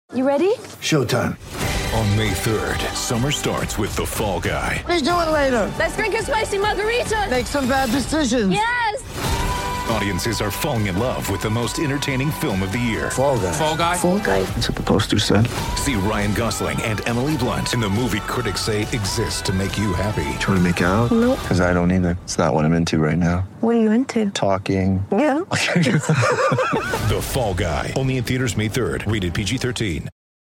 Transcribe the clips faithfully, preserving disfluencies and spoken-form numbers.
You ready? Showtime. On May third, summer starts with The Fall Guy. Let's do it later. Let's drink a spicy margarita. Make some bad decisions. Yes! Audiences are falling in love with the most entertaining film of the year. Fall Guy. Fall Guy. Fall Guy. That's what the poster said. See Ryan Gosling and Emily Blunt in the movie critics say exists to make you happy. Trying to make it out? Nope. Because I don't either. It's not what I'm into right now. What are you into? Talking. Yeah. The Fall Guy. Only in theaters May third. Rated P G thirteen.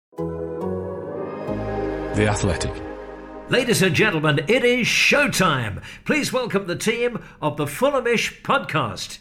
The Athletic. Ladies and gentlemen, it is showtime. Please welcome the team of the Fulhamish podcast.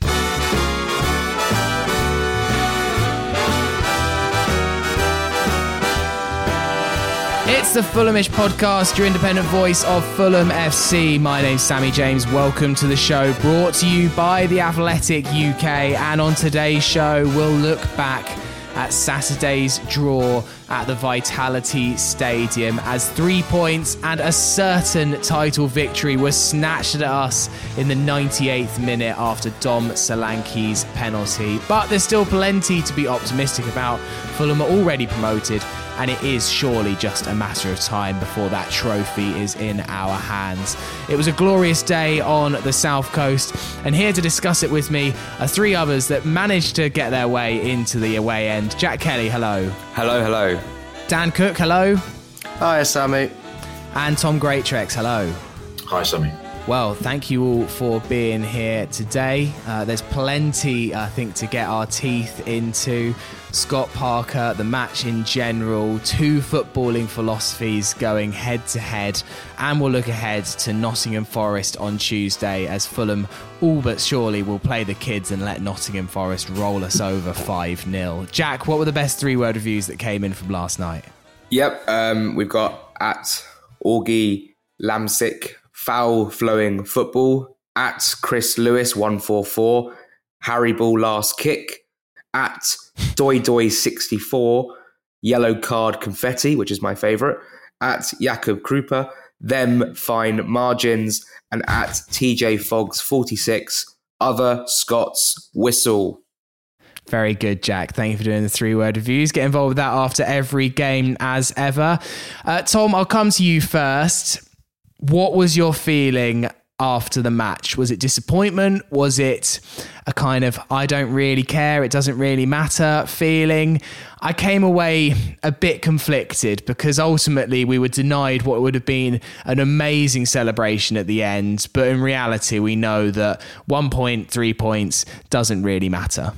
It's the Fulhamish podcast, your independent voice of Fulham F C. My name's Sammy James. Welcome to the show, brought to you by The Athletic U K. And on today's show, we'll look back at Saturday's draw at the Vitality Stadium as three points and a certain title victory were snatched at us in the ninety-eighth minute after Dom Solanke's penalty. But there's still plenty to be optimistic about. Fulham are already promoted, and it is surely just a matter of time before that trophy is in our hands. It was a glorious day on the South Coast, and here to discuss it with me are three others that managed to get their way into the away end. Jack Kelly, hello. Hello, hello. Dan Cook, hello. Hi, Sammy. And Tom Greatrex, hello. Hi, Sammy. Well, thank you all for being here today. Uh, there's plenty, I think, to get our teeth into. Scott Parker, the match in general, two footballing philosophies going head to head, and we'll look ahead to Nottingham Forest on Tuesday as Fulham all but surely will play the kids and let Nottingham Forest roll us over five nil. Jack, what were the best three-word reviews that came in from last night? Yep, um, we've got at Augie Lamsick, foul flowing football, at Chris Lewis one four four, Harry Ball last kick, at Doi Doi sixty-four, yellow card confetti, which is my favourite, at Jakob Krupa, them fine margins, and at T J Foggs forty-six, other Scots whistle. Very good, Jack. Thank you for doing the three-word reviews. Get involved with that after every game as ever. Uh, Tom, I'll come to you first. What was your feeling after the match? Was it disappointment? Was it a kind of, I don't really care, it doesn't really matter feeling? I came away a bit conflicted because ultimately we were denied what would have been an amazing celebration at the end. But in reality, we know that one point, three points doesn't really matter.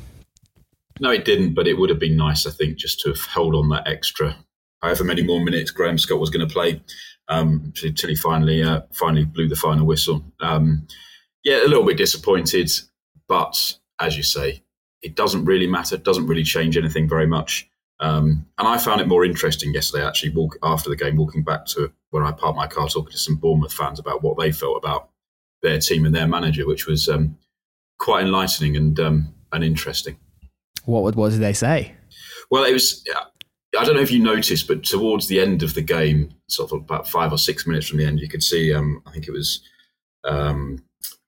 No, it didn't, but it would have been nice, I think, just to have held on that extra, however many more minutes Graham Scott was going to play. Um, until he finally uh, finally blew the final whistle. Um, yeah, a little bit disappointed, but as you say, it doesn't really matter. It doesn't really change anything very much. Um, and I found it more interesting yesterday, actually, walk, after the game, walking back to where I parked my car, talking to some Bournemouth fans about what they felt about their team and their manager, which was um, quite enlightening and um, and interesting. What would, what did they say? Well, it was... I don't know if you noticed, but towards the end of the game, sort of about five or six minutes from the end, you could see, um, I think it was um,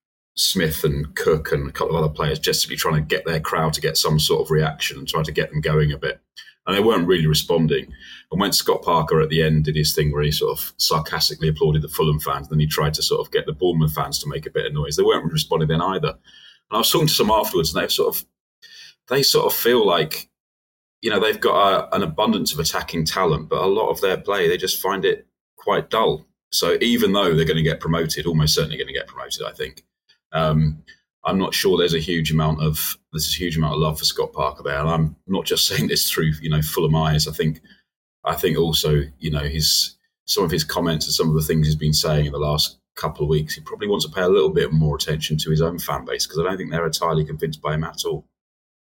Smith and Cook and a couple of other players just trying to get their crowd to get some sort of reaction and try to get them going a bit. And they weren't really responding. And when Scott Parker at the end did his thing where he sort of sarcastically applauded the Fulham fans, then he tried to sort of get the Bournemouth fans to make a bit of noise. They weren't responding then either. And I was talking to some afterwards, and they sort of, they sort of feel like, you know, they've got a, an abundance of attacking talent, but a lot of their play, they just find it quite dull. So even though they're going to get promoted, almost certainly going to get promoted, I think, um, I'm not sure there's a huge amount of there's a huge amount of love for Scott Parker there. And I'm not just saying this through, you know, Fulham eyes. I think, I think also, you know, his some of his comments and some of the things he's been saying in the last couple of weeks, he probably wants to pay a little bit more attention to his own fan base, because I don't think they're entirely convinced by him at all.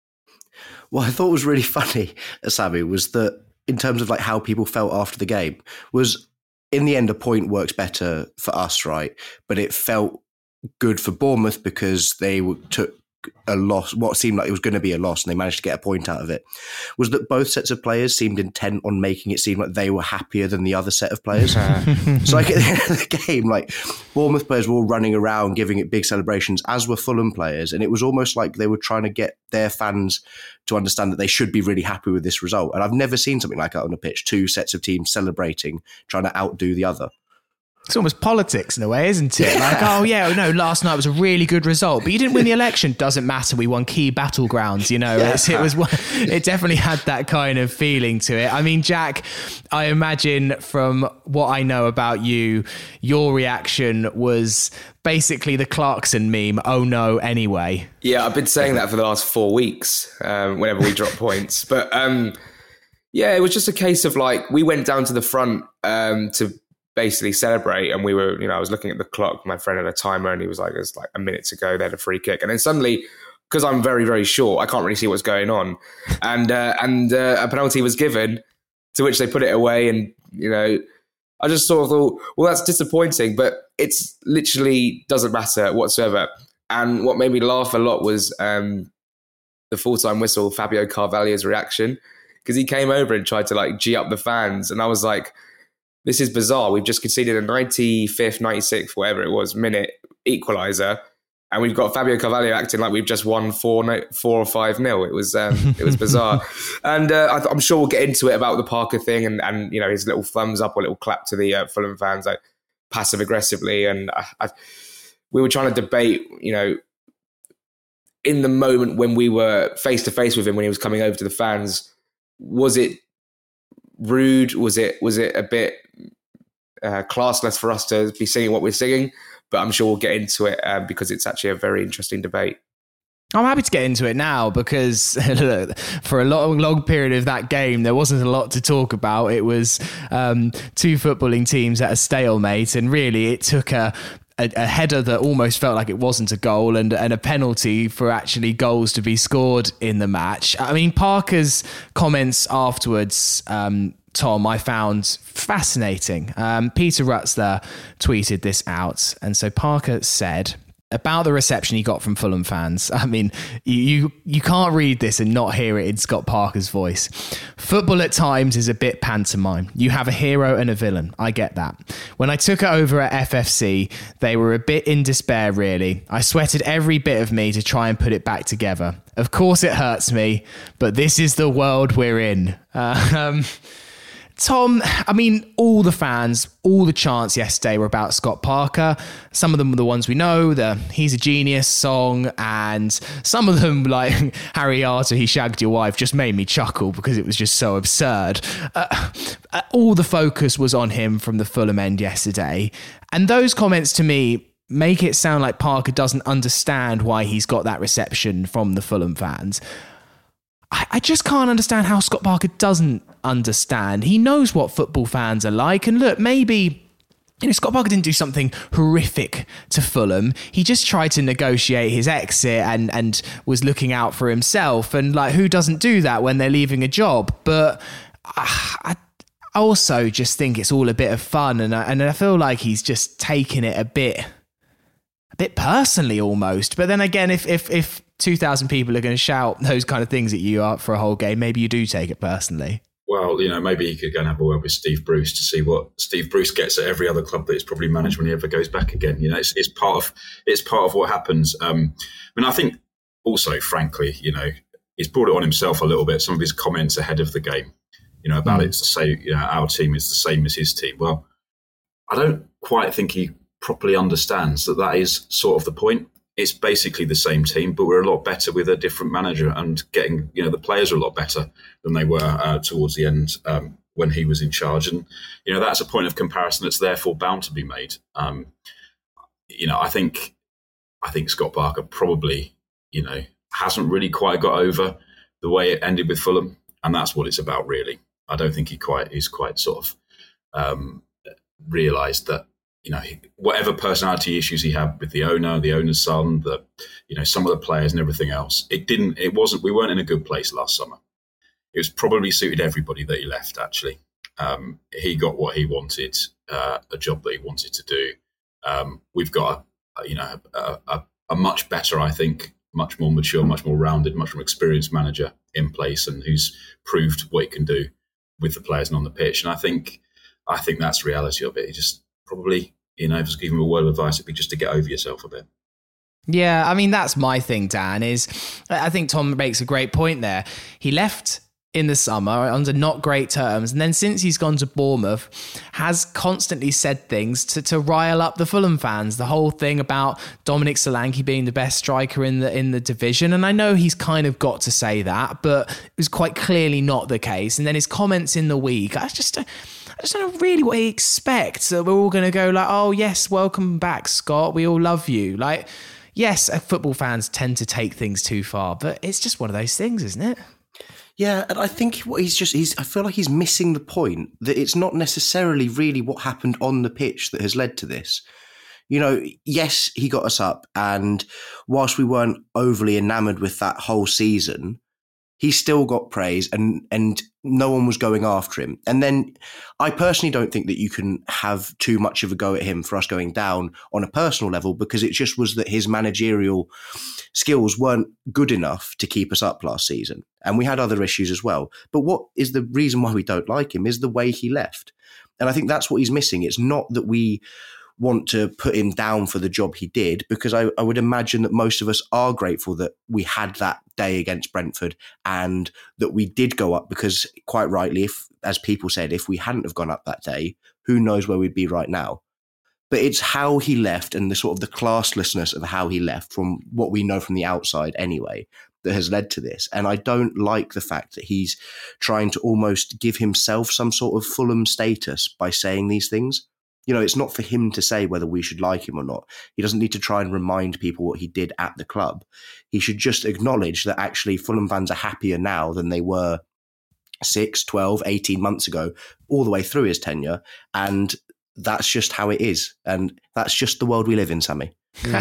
What I thought was really funny, Sammy, was that in terms of like how people felt after the game, was in the end a point works better for us, right? But it felt good for Bournemouth because they took a loss, what seemed like it was going to be a loss, and they managed to get a point out of it, was that both sets of players seemed intent on making it seem like they were happier than the other set of players. So like at the end of the game, like Bournemouth players were all running around giving it big celebrations, as were Fulham players, and it was almost like they were trying to get their fans to understand that they should be really happy with this result. And I've never seen something like that on a pitch, two sets of teams celebrating, trying to outdo the other. It's almost politics in a way, isn't it? Like, oh yeah, no, last night was a really good result, but you didn't win the election. Doesn't matter. We won key battlegrounds. You know, yeah. it's, it was. It definitely had that kind of feeling to it. I mean, Jack, I imagine from what I know about you, your reaction was basically the Clarkson meme. Oh no, anyway. Yeah, I've been saying that for the last four weeks. Um, whenever we drop points, but um, yeah, it was just a case of like we went down to the front um, to. basically celebrate, and we were, you know, I was looking at the clock, my friend had a timer, and he was like, it's like a minute to go, they had a free kick, and then suddenly, because I'm very very short, I can't really see what's going on, and uh, and uh, a penalty was given, to which they put it away, and you know, I just sort of thought, well, that's disappointing, but it's literally doesn't matter whatsoever. And what made me laugh a lot was um, the full-time whistle, Fabio Carvalho's reaction, because he came over and tried to like G up the fans, and I was like, this is bizarre. We've just conceded a ninety-fifth, ninety-sixth, whatever it was, minute equaliser, and we've got Fabio Carvalho acting like we've just won four, four or five nil. It was, um, it was bizarre, and uh, I th- I'm sure we'll get into it about the Parker thing, and, and you know his little thumbs up or little clap to the uh, Fulham fans, like passive aggressively, and I, I, we were trying to debate, you know, in the moment when we were face to face with him when he was coming over to the fans, was it rude? Was it was it a bit uh, classless for us to be singing what we're singing? But I'm sure we'll get into it uh, because it's actually a very interesting debate. I'm happy to get into it now because look, for a long, long period of that game, there wasn't a lot to talk about. It was um, two footballing teams at a stalemate, and really it took a A, a header that almost felt like it wasn't a goal, and, and a penalty for actually goals to be scored in the match. I mean, Parker's comments afterwards, um, Tom, I found fascinating. Um, Peter Rutzler tweeted this out. And so Parker said about the reception he got from Fulham fans. I mean, you, you you can't read this and not hear it in Scott Parker's voice. Football at times is a bit pantomime. You have a hero and a villain. I get that. When I took it over at F F C, they were a bit in despair, really. I sweated every bit of me to try and put it back together. Of course it hurts me, but this is the world we're in. Uh, um, Tom, I mean, all the fans, all the chants yesterday were about Scott Parker. Some of them were the ones we know, the He's a Genius song, and some of them, like Harry Arter, He Shagged Your Wife, just made me chuckle because it was just so absurd. Uh, all the focus was on him from the Fulham end yesterday. And those comments to me make it sound like Parker doesn't understand why he's got that reception from the Fulham fans. I, I just can't understand how Scott Parker doesn't understand. He knows what football fans are like. And look, maybe, you know, Scott Parker didn't do something horrific to Fulham. He just tried to negotiate his exit and, and was looking out for himself. And like, who doesn't do that when they're leaving a job? But uh, I also just think it's all a bit of fun. And I, and I feel like he's just taking it a bit, a bit personally almost. But then again, if, if, if, two thousand people are going to shout those kind of things at you for a whole game, maybe you do take it personally. Well, you know, maybe he could go and have a word with Steve Bruce to see what Steve Bruce gets at every other club that he's probably managed when he ever goes back again. You know, it's, it's part of it's part of what happens. Um, I mean, I think also, frankly, you know, he's brought it on himself a little bit. Some of his comments ahead of the game, you know, about mm. it's the same. You know, our team is the same as his team. Well, I don't quite think he properly understands that that is sort of the point. It's basically the same team, but we're a lot better with a different manager, and getting, you know, the players are a lot better than they were uh, towards the end um, when he was in charge. And, you know, that's a point of comparison that's therefore bound to be made. Um, you know, I think, I think Scott Parker probably, you know, hasn't really quite got over the way it ended with Fulham. And that's what it's about, really. I don't think he quite, he's quite sort of um, realised that, you know, whatever personality issues he had with the owner, the owner's son, the, you know, some of the players and everything else, it didn't, it wasn't, we weren't in a good place last summer. It was probably suited everybody that he left, actually. Um, he got what he wanted, uh, a job that he wanted to do. Um, we've got, a, you know, a, a, a much better, I think, much more mature, much more rounded, much more experienced manager in place, and who's proved what he can do with the players and on the pitch. And I think, I think that's the reality of it. He just probably, you know, if I was giving him a word of advice, it'd be just to get over yourself a bit. Yeah, I mean, that's my thing, Dan, is I think Tom makes a great point there. He left in the summer under not great terms, and then since he's gone to Bournemouth has constantly said things to, to rile up the Fulham fans. The whole thing about Dominic Solanke being the best striker in the in the division, and I know he's kind of got to say that, but it was quite clearly not the case. And then his comments in the week, I just I just don't know really what he expects. So we're all going to go like, oh yes, welcome back, Scott, we all love you. Like, yes, football fans tend to take things too far, but it's just one of those things, isn't it? Yeah, and I think what he's just, he's, I feel like he's missing the point that it's not necessarily really what happened on the pitch that has led to this. You know, yes, he got us up, and whilst we weren't overly enamoured with that whole season, he still got praise, and and no one was going after him. And then I personally don't think that you can have too much of a go at him for us going down on a personal level, because it just was that his managerial skills weren't good enough to keep us up last season. And we had other issues as well. But what is the reason why we don't like him is the way he left. And I think that's what he's missing. It's not that we want to put him down for the job he did, because I, I would imagine that most of us are grateful that we had that day against Brentford and that we did go up, because quite rightly, if, as people said, if we hadn't have gone up that day, who knows where we'd be right now. But it's how he left and the sort of the classlessness of how he left, from what we know from the outside anyway, that has led to this. And I don't like the fact that he's trying to almost give himself some sort of Fulham status by saying these things. You know, it's not for him to say whether we should like him or not. He doesn't need to try and remind people what he did at the club. He should just acknowledge that actually Fulham fans are happier now than they were six, twelve, eighteen months ago, all the way through his tenure. And that's just how it is. And that's just the world we live in, Sammy.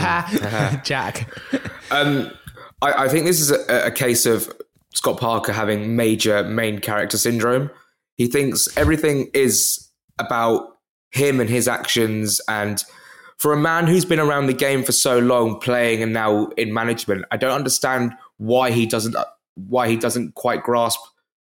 Mm. Jack. um, I, I think this is a, a case of Scott Parker having major main character syndrome. He thinks everything is about him and his actions, and for a man who's been around the game for so long, playing and now in management, I don't understand why he doesn't why he doesn't quite grasp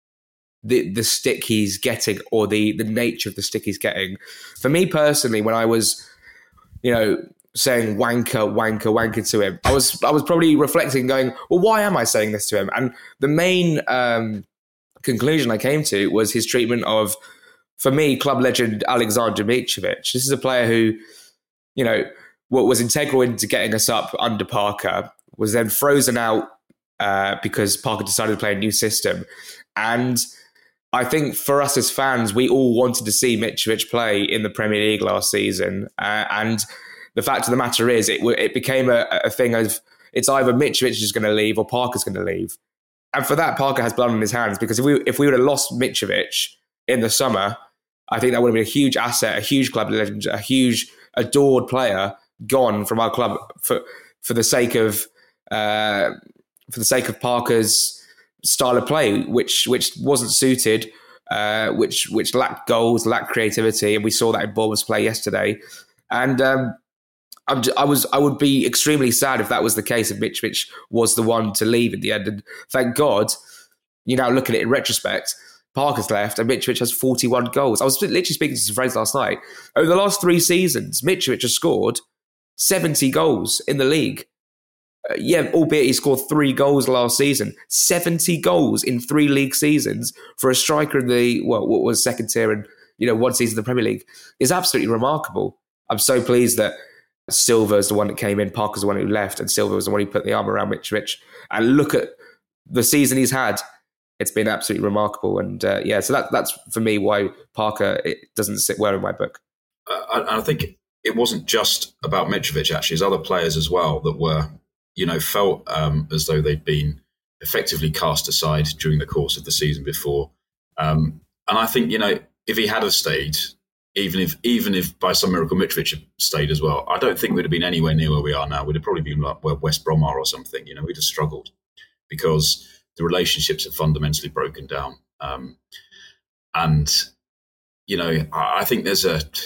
the the stick he's getting, or the the nature of the stick he's getting. For me personally, when I was, you know, saying wanker, wanker, wanker to him, I was I was probably reflecting, going, well, why am I saying this to him? And the main um, conclusion I came to was his treatment of, for me, club legend Alexander Mitrovic. This is a player who, you know, what was integral into getting us up under Parker, was then frozen out uh, because Parker decided to play a new system. And I think for us as fans, we all wanted to see Mitrovic play in the Premier League last season. Uh, and the fact of the matter is, it, it became a, a thing of, it's either Mitrovic is going to leave or Parker's going to leave. And for that, Parker has blood on his hands, because if we if we would have lost Mitrovic in the summer, I think that would have been a huge asset, a huge club legend, a huge adored player gone from our club for for the sake of uh, for the sake of Parker's style of play, which which wasn't suited, uh, which which lacked goals, lacked creativity, and we saw that in Bournemouth's play yesterday. And um, I'm, I was I would be extremely sad if that was the case, if Mitrovic was the one to leave at the end. And thank God, you now look at it in retrospect, Parker's left and Mitrovic has forty-one goals. I was literally speaking to some friends last night. Over the last three seasons, Mitrovic has scored seventy goals in the league. Uh, yeah, albeit he scored three goals last season. seventy goals in three league seasons for a striker in the, well, what was second tier and, you know, one season in the Premier League is absolutely remarkable. I'm so pleased that Silva is the one that came in, Parker's the one who left, and Silva was the one who put the arm around Mitrovic. And look at the season he's had. It's been absolutely remarkable. And uh, yeah, so that, that's for me why Parker, it doesn't sit well in my book. Uh, I, I think it wasn't just about Mitrovic, actually. There's other players as well that were, you know, felt um, as though they'd been effectively cast aside during the course of the season before. Um, and I think, you know, if he had have stayed, even if even if by some miracle Mitrovic had stayed as well, I don't think we'd have been anywhere near where we are now. We'd have probably been like where West Brom are or something. You know, we'd have struggled because the relationships have fundamentally broken down. Um, and, you know, I, I think there's a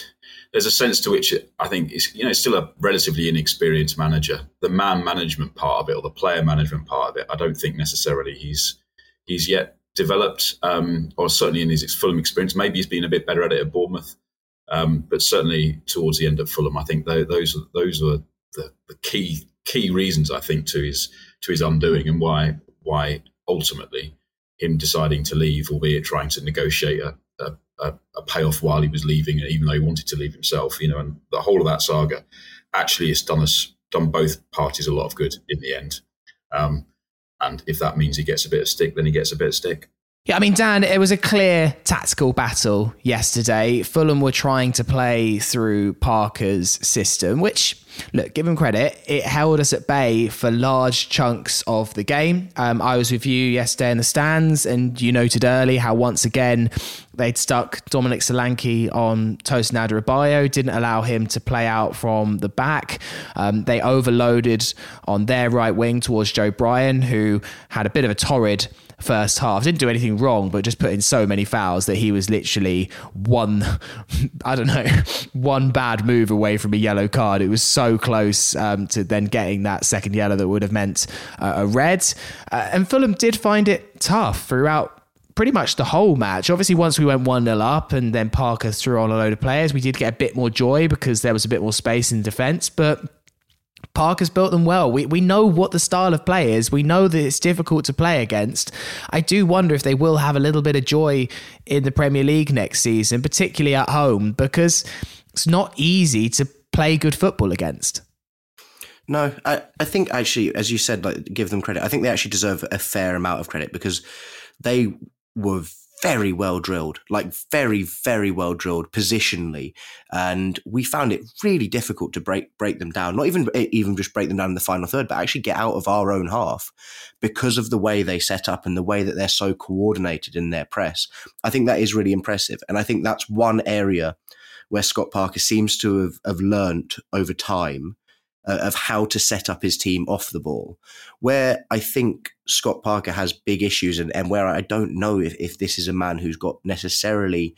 there's a sense to which I think it's, you know, it's still a relatively inexperienced manager. The man management part of it, or the player management part of it, I don't think necessarily he's he's yet developed, um, or certainly in his Fulham experience. Maybe he's been a bit better at it at Bournemouth, um, but certainly towards the end of Fulham, I think those those are, those are the, the key key reasons, I think, to his to his undoing, and why why ultimately him deciding to leave, albeit trying to negotiate a, a, a, a payoff while he was leaving, even though he wanted to leave himself. You know, and the whole of that saga actually has done us done both parties a lot of good in the end. Um, and if that means he gets a bit of stick, then he gets a bit of stick. Yeah, I mean, Dan, it was a clear tactical battle yesterday. Fulham were trying to play through Parker's system, which, look, give him credit, it held us at bay for large chunks of the game. Um, I was with you yesterday in the stands, and you noted early how once again they'd stuck Dominic Solanke on Tosin Adarabioyo, didn't allow him to play out from the back. Um, they overloaded on their right wing towards Joe Bryan, who had a bit of a torrid first half. Didn't do anything wrong, but just put in so many fouls that he was literally one, I don't know, one bad move away from a yellow card. It was so close um, to then getting that second yellow that would have meant uh, a red. Uh, and Fulham did find it tough throughout pretty much the whole match. Obviously, once we went one nil up and then Parker threw on a load of players, we did get a bit more joy because there was a bit more space in defence, but Parker's built them well. We we know what the style of play is. We know that it's difficult to play against. I do wonder if they will have a little bit of joy in the Premier League next season, particularly at home, because it's not easy to play good football against. No, I, I think actually, as you said, like, give them credit. I think they actually deserve a fair amount of credit because they were very well drilled, like very, very well drilled positionally. And we found it really difficult to break break them down, not even even just break them down in the final third, but actually get out of our own half because of the way they set up and the way that they're so coordinated in their press. I think that is really impressive. And I think that's one area where Scott Parker seems to have, have learnt over time uh, of how to set up his team off the ball. Where I think Scott Parker has big issues and, and where I don't know if, if this is a man who's got necessarily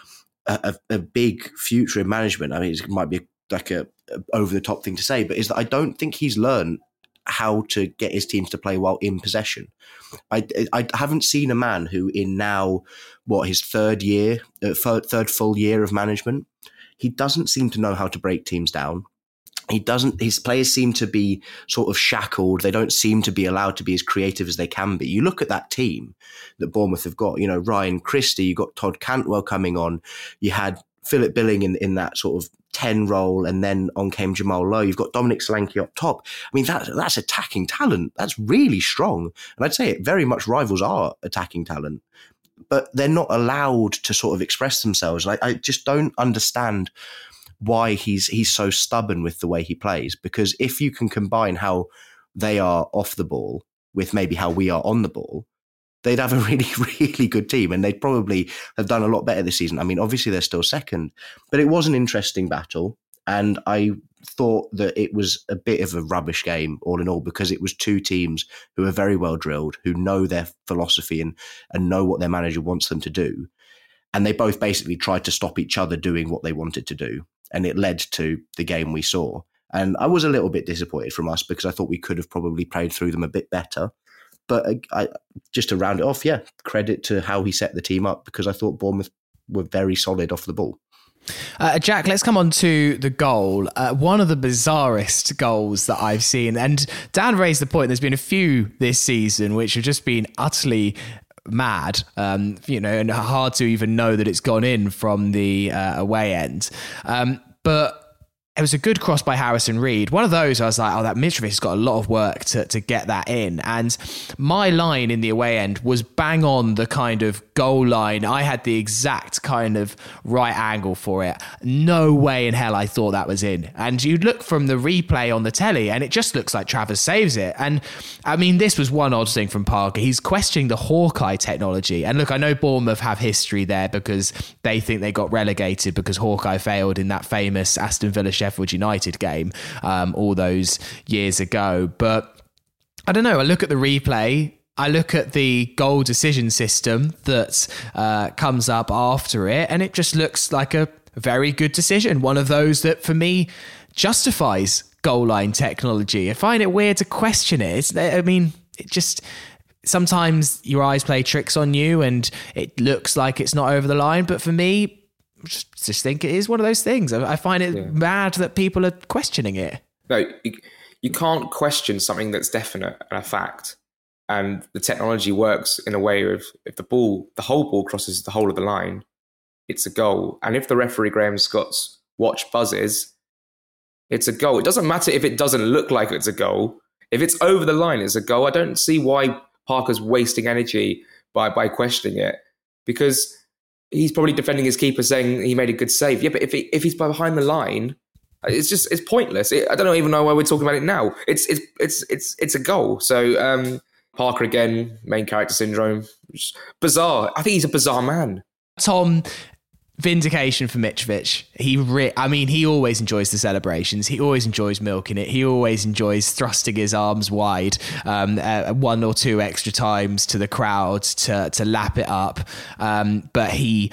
a, a, a big future in management. I mean, it might be like a, a over the top thing to say, but is that I don't think he's learned how to get his teams to play while in possession. I, I haven't seen a man who in now, what, his third year, uh, third, third full year of management, he doesn't seem to know how to break teams down. He doesn't, his players seem to be sort of shackled. They don't seem to be allowed to be as creative as they can be. You look at that team that Bournemouth have got, you know, Ryan Christie, you got Todd Cantwell coming on. You had Philip Billing in, in that sort of ten role, and then on came Jamal Lowe. You've got Dominic Solanke up top. I mean, that, that's attacking talent. That's really strong. And I'd say it very much rivals our attacking talent. But they're not allowed to sort of express themselves. Like, I just don't understand why he's he's so stubborn with the way he plays. Because if you can combine how they are off the ball with maybe how we are on the ball, they'd have a really, really good team, and they'd probably have done a lot better this season. I mean, obviously they're still second, but it was an interesting battle, and I thought that it was a bit of a rubbish game all in all, because it was two teams who are very well drilled, who know their philosophy and, and know what their manager wants them to do. And they both basically tried to stop each other doing what they wanted to do. And it led to the game we saw. And I was a little bit disappointed from us because I thought we could have probably played through them a bit better. But I, I, just to round it off, yeah, credit to how he set the team up, because I thought Bournemouth were very solid off the ball. Uh, Jack, let's come on to the goal. Uh, one of the bizarrest goals that I've seen. And Dan raised the point, there's been a few this season which have just been utterly mad, um, you know, and hard to even know that it's gone in from the uh, away end. Um, but it was a good cross by Harrison Reed. One of those, I was like, oh, that Mitrovic has got a lot of work to, to get that in. And my line in the away end was bang on the kind of goal line. I had the exact kind of right angle for it. No way in hell I thought that was in. And you look from the replay on the telly and it just looks like Travers saves it. And I mean, this was one odd thing from Parker. He's questioning the Hawkeye technology. And look, I know Bournemouth have history there because they think they got relegated because Hawkeye failed in that famous Aston Villa Sheffield United game um, all those years ago. But I don't know, I look at the replay, I look at the goal decision system that uh, comes up after it, and it just looks like a a very good decision. One of those that, for me, justifies goal line technology. I find it weird to question it. It's, I mean, it just... Sometimes your eyes play tricks on you and it looks like it's not over the line. But for me, I just, just think it is one of those things. I, I find it yeah. mad that people are questioning it. No, you, you can't question something that's definite and a fact. And the technology works in a way of if the ball, the whole ball crosses the whole of the line, it's a goal. And if the referee Graham Scott's watch buzzes, it's a goal. It doesn't matter if it doesn't look like it's a goal. If it's over the line, it's a goal. I don't see why Parker's wasting energy by, by questioning it, because he's probably defending his keeper saying he made a good save. Yeah, but if he, if he's behind the line, it's just it's pointless. It, I don't even know why we're talking about it now. It's it's it's it's it's a goal. So um, Parker again, main character syndrome, bizarre. I think he's a bizarre man. Tom, vindication for Mitrovic. He, re- I mean, he always enjoys the celebrations. He always enjoys milking it. He always enjoys thrusting his arms wide, um, uh, one or two extra times to the crowd to to lap it up. Um, but he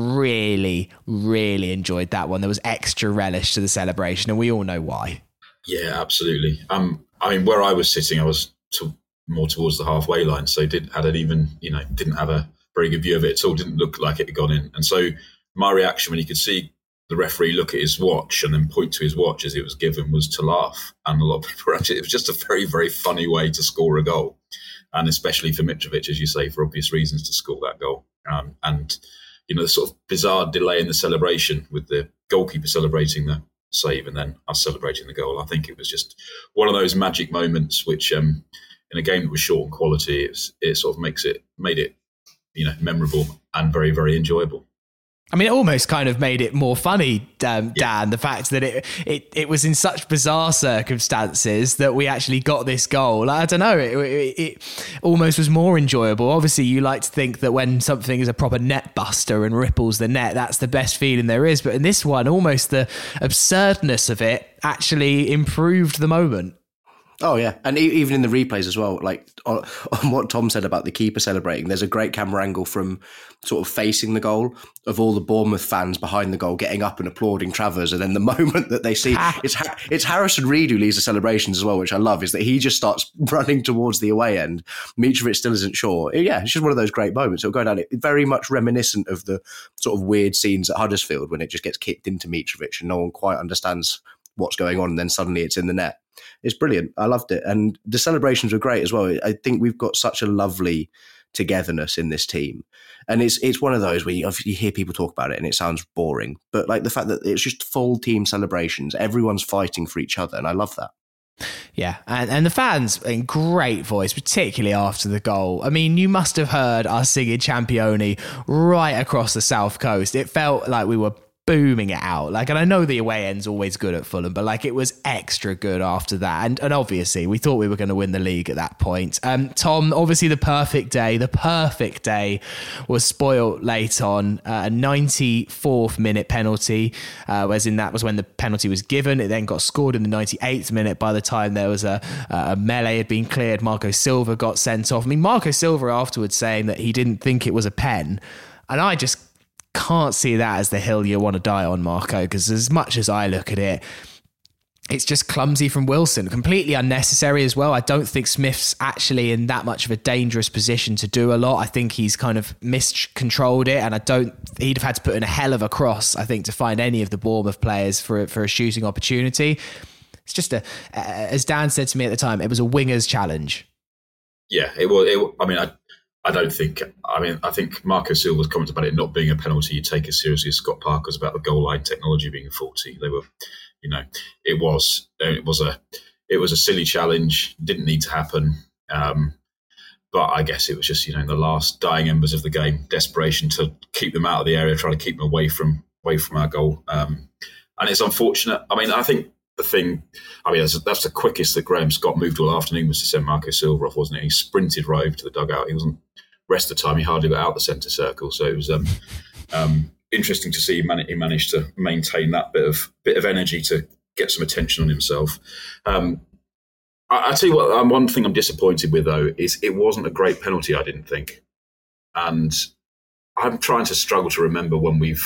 really, really enjoyed that one. There was extra relish to the celebration, and we all know why. Yeah, absolutely. Um, I mean, where I was sitting, I was to, more towards the halfway line, so did had an even, you know, didn't have a very good view of it at all. Didn't look like it had gone in, and so. My reaction when you could see the referee look at his watch and then point to his watch as it was given was to laugh. And a lot of people were actually, it was just a very, very funny way to score a goal. And especially for Mitrovic, as you say, for obvious reasons to score that goal. Um, and, you know, the sort of bizarre delay in the celebration with the goalkeeper celebrating the save and then us celebrating the goal. I think it was just one of those magic moments which um, in a game that was short in quality, it, was, it sort of makes it, made it, you know, memorable and very, very enjoyable. I mean, it almost kind of made it more funny, um, Dan, yeah. the fact that it, it it was in such bizarre circumstances that we actually got this goal. I don't know, it, it, it almost was more enjoyable. Obviously, you like to think that when something is a proper net buster and ripples the net, that's the best feeling there is. But in this one, almost the absurdness of it actually improved the moment. Oh, yeah. And even in the replays as well, like on, on what Tom said about the keeper celebrating, there's a great camera angle from sort of facing the goal of all the Bournemouth fans behind the goal getting up and applauding Travers. And then the moment that they see, it's it's Harrison Reed who leads the celebrations as well, which I love, is that he just starts running towards the away end. Mitrovic still isn't sure. Yeah, it's just one of those great moments. It'll go down, very much reminiscent of the sort of weird scenes at Huddersfield when it just gets kicked into Mitrovic and no one quite understands what's going on. And then suddenly it's in the net. It's brilliant. I loved it. And the celebrations were great as well. I think we've got such a lovely togetherness in this team. And it's it's one of those where you, you hear people talk about it and it sounds boring. But like the fact that it's just full team celebrations, everyone's fighting for each other. And I love that. Yeah, and, and the fans in great voice, particularly after the goal. I mean, you must have heard us singing Championi right across the South Coast. It felt like we were booming it out. Like, and I know the away end's always good at Fulham, but like it was extra good after that. And and obviously we thought we were going to win the league at that point. Um, Tom, obviously the perfect day, the perfect day was spoilt late on. Uh, a ninety-fourth minute penalty, uh, as in that was when the penalty was given. It then got scored in the ninety-eighth minute. By the time there was a, a melee had been cleared, Marco Silva got sent off. I mean, Marco Silva afterwards saying that he didn't think it was a pen. And I just can't see that as the hill you want to die on, Marco, because as much as I look at it, it's just clumsy from Wilson, completely unnecessary as well. I don't think Smith's actually in that much of a dangerous position to do a lot. I think he's kind of miscontrolled it, and I don't. He'd have had to put in a hell of a cross, I think, to find any of the Bournemouth players for for a shooting opportunity. It's just a, as Dan said to me at the time, it was a winger's challenge. Yeah, it was. It, I mean, I. I don't think, I mean, I think Marco Silva's comment about it not being a penalty, you take as seriously as Scott Parker's about the goal line technology being faulty. They were, you know, it was, it was a, it was a silly challenge, didn't need to happen. Um, but I guess it was just, you know, the last dying embers of the game, desperation to keep them out of the area, try to keep them away from, away from our goal. Um, and it's unfortunate. I mean, I think the thing, I mean, that's, that's the quickest that Graham Scott moved all afternoon was to send Marco Silva off, wasn't it? He sprinted right over to the dugout. He wasn't, rest of the time, he hardly got out the centre circle. So it was um, um, interesting to see he, man- he managed to maintain that bit of bit of energy to get some attention on himself. Um, I, I tell you what, um, one thing I'm disappointed with, though, is it wasn't a great penalty, I didn't think. And I'm trying to struggle to remember when we've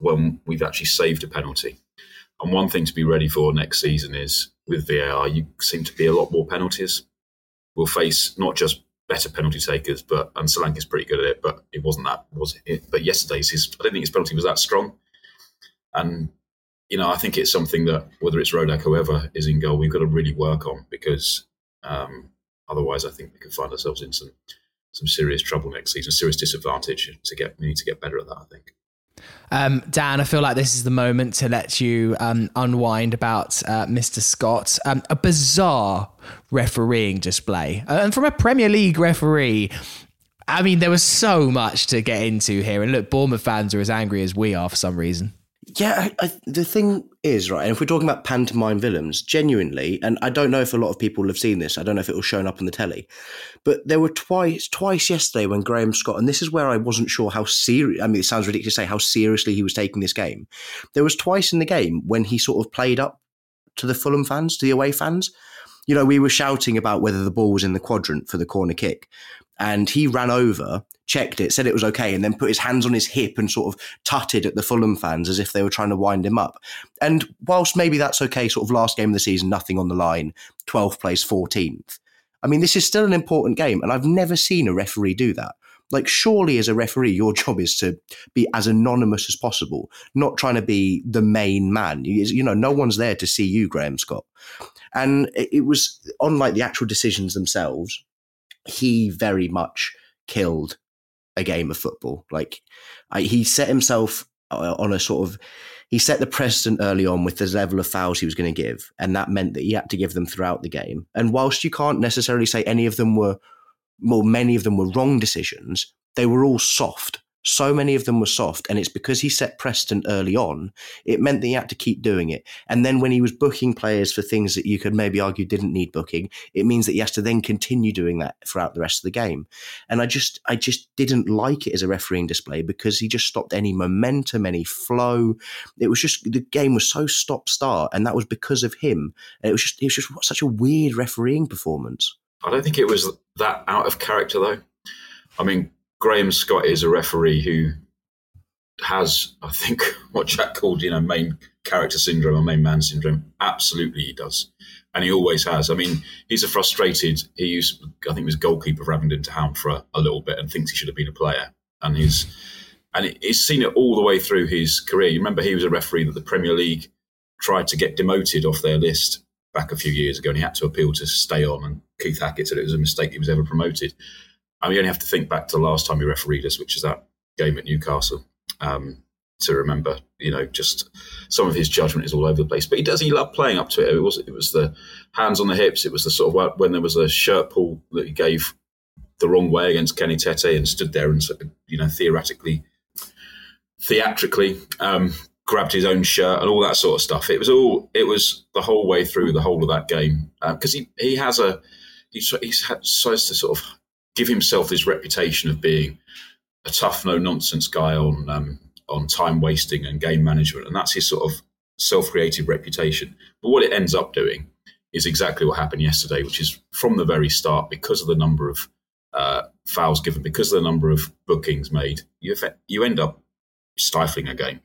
when we've actually saved a penalty. And one thing to be ready for next season is, with V A R, you seem to be a lot more penalties. We'll face not just better penalty takers, but and Solanke's pretty good at it, but it wasn't that, was it? But yesterday's, his, I don't think his penalty was that strong. And, you know, I think it's something that, whether it's Rodak, whoever is in goal, we've got to really work on, because um, otherwise I think we could find ourselves in some some serious trouble next season, serious disadvantage. To get, we need to get better at that, I think. Um, Dan, I feel like this is the moment to let you um, unwind about uh, Mister Scott. Um, a bizarre refereeing display. Uh, and from a Premier League referee, I mean, there was so much to get into here. And look, Bournemouth fans are as angry as we are for some reason. Yeah, I, I, the thing is, right, and if we're talking about pantomime villains, genuinely, and I don't know if a lot of people have seen this, I don't know if it was shown up on the telly, but there were twice twice yesterday when Graham Scott, and this is where I wasn't sure how serious, I mean, it sounds ridiculous to say how seriously he was taking this game. There was twice in the game when he sort of played up to the Fulham fans, to the away fans. You know, we were shouting about whether the ball was in the quadrant for the corner kick, and he ran over, checked it, said it was okay, and then put his hands on his hip and sort of tutted at the Fulham fans as if they were trying to wind him up. And whilst maybe that's okay, sort of last game of the season, nothing on the line, twelfth place, fourteenth. I mean, this is still an important game, and I've never seen a referee do that. Like, surely as a referee, your job is to be as anonymous as possible, not trying to be the main man. You, you know, no one's there to see you, Graham Scott. And it, it was, unlike the actual decisions themselves, he very much killed a game of football. Like, I, he set himself on a sort of, he set the precedent early on with the level of fouls he was going to give, and that meant that he had to give them throughout the game. And whilst you can't necessarily say any of them were, well, many of them were wrong decisions, they were all soft. So many of them were soft, and it's because he set precedent early on, it meant that he had to keep doing it. And then when he was booking players for things that you could maybe argue didn't need booking, it means that he has to then continue doing that throughout the rest of the game. And I just I just didn't like it as a refereeing display, because he just stopped any momentum, any flow. It was just, the game was so stop-start, and that was because of him. And it was just it was just such a weird refereeing performance. I don't think it was that out of character, though. I mean, Graham Scott is a referee who has, I think, what Jack called, you know, main character syndrome or main man syndrome. Absolutely, he does. And he always has. I mean, he's a frustrated, he used, I think he was goalkeeper for Abingdon Town for a, a little bit, and thinks he should have been a player. And he's, and he's seen it all the way through his career. You remember he was a referee that the Premier League tried to get demoted off their list back a few years ago, and he had to appeal to stay on. And Keith Hackett said it was a mistake he was ever promoted. I mean, you only have to think back to the last time he refereed us, which is that game at Newcastle, um, to remember, you know, just some of his judgment is all over the place. But he does, he loved playing up to it. It was it was the hands on the hips. It was the sort of, when there was a shirt pull that he gave the wrong way against Kenny Tete and stood there and, you know, theoretically, theatrically um, grabbed his own shirt and all that sort of stuff. It was all, it was the whole way through the whole of that game. Because uh, he, he has a, he's, he's had, tries to sort of give himself this reputation of being a tough, no-nonsense guy on um, on time wasting and game management, and that's his sort of self-created reputation. But what it ends up doing is exactly what happened yesterday, which is from the very start, because of the number of uh, fouls given, because of the number of bookings made, you effect, you end up stifling a game,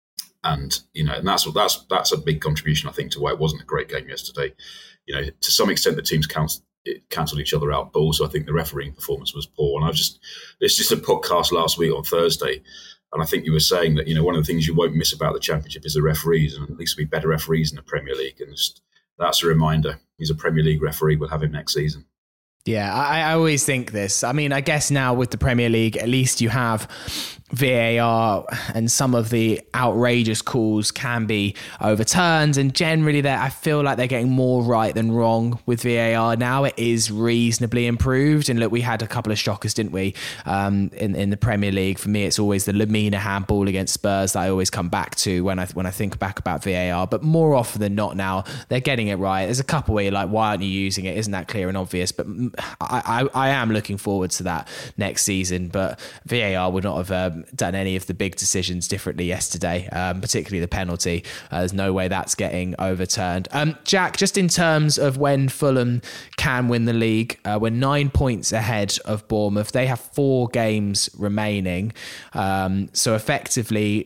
and you know, and that's what that's that's a big contribution, I think, to why it wasn't a great game yesterday. You know, to some extent, the teams count. It cancelled each other out, but also I think the refereeing performance was poor. And I was just, it's just a podcast last week on Thursday, and I think you were saying that, you know, one of the things you won't miss about the Championship is the referees, and at least be better referees in the Premier League. And just, that's a reminder. He's a Premier League referee. We'll have him next season. Yeah, I, I always think this. I mean, I guess now with the Premier League, at least you have V A R, and some of the outrageous calls can be overturned, and generally I feel like they're getting more right than wrong with V A R now. It is reasonably improved, and look, we had a couple of shockers, didn't we, um, in, in the Premier League. For me, it's always the Lemina handball against Spurs that I always come back to when I when I think back about V A R, but more often than not now, they're getting it right. There's a couple where you're like, why aren't you using it? Isn't that clear and obvious? But I, I, I am looking forward to that next season, but V A R would not have um, done any of the big decisions differently yesterday, um, particularly the penalty. Uh, there's no way that's getting overturned. Um, Jack, just in terms of when Fulham can win the league, uh, we're nine points ahead of Bournemouth. They have four games remaining. Um, so effectively,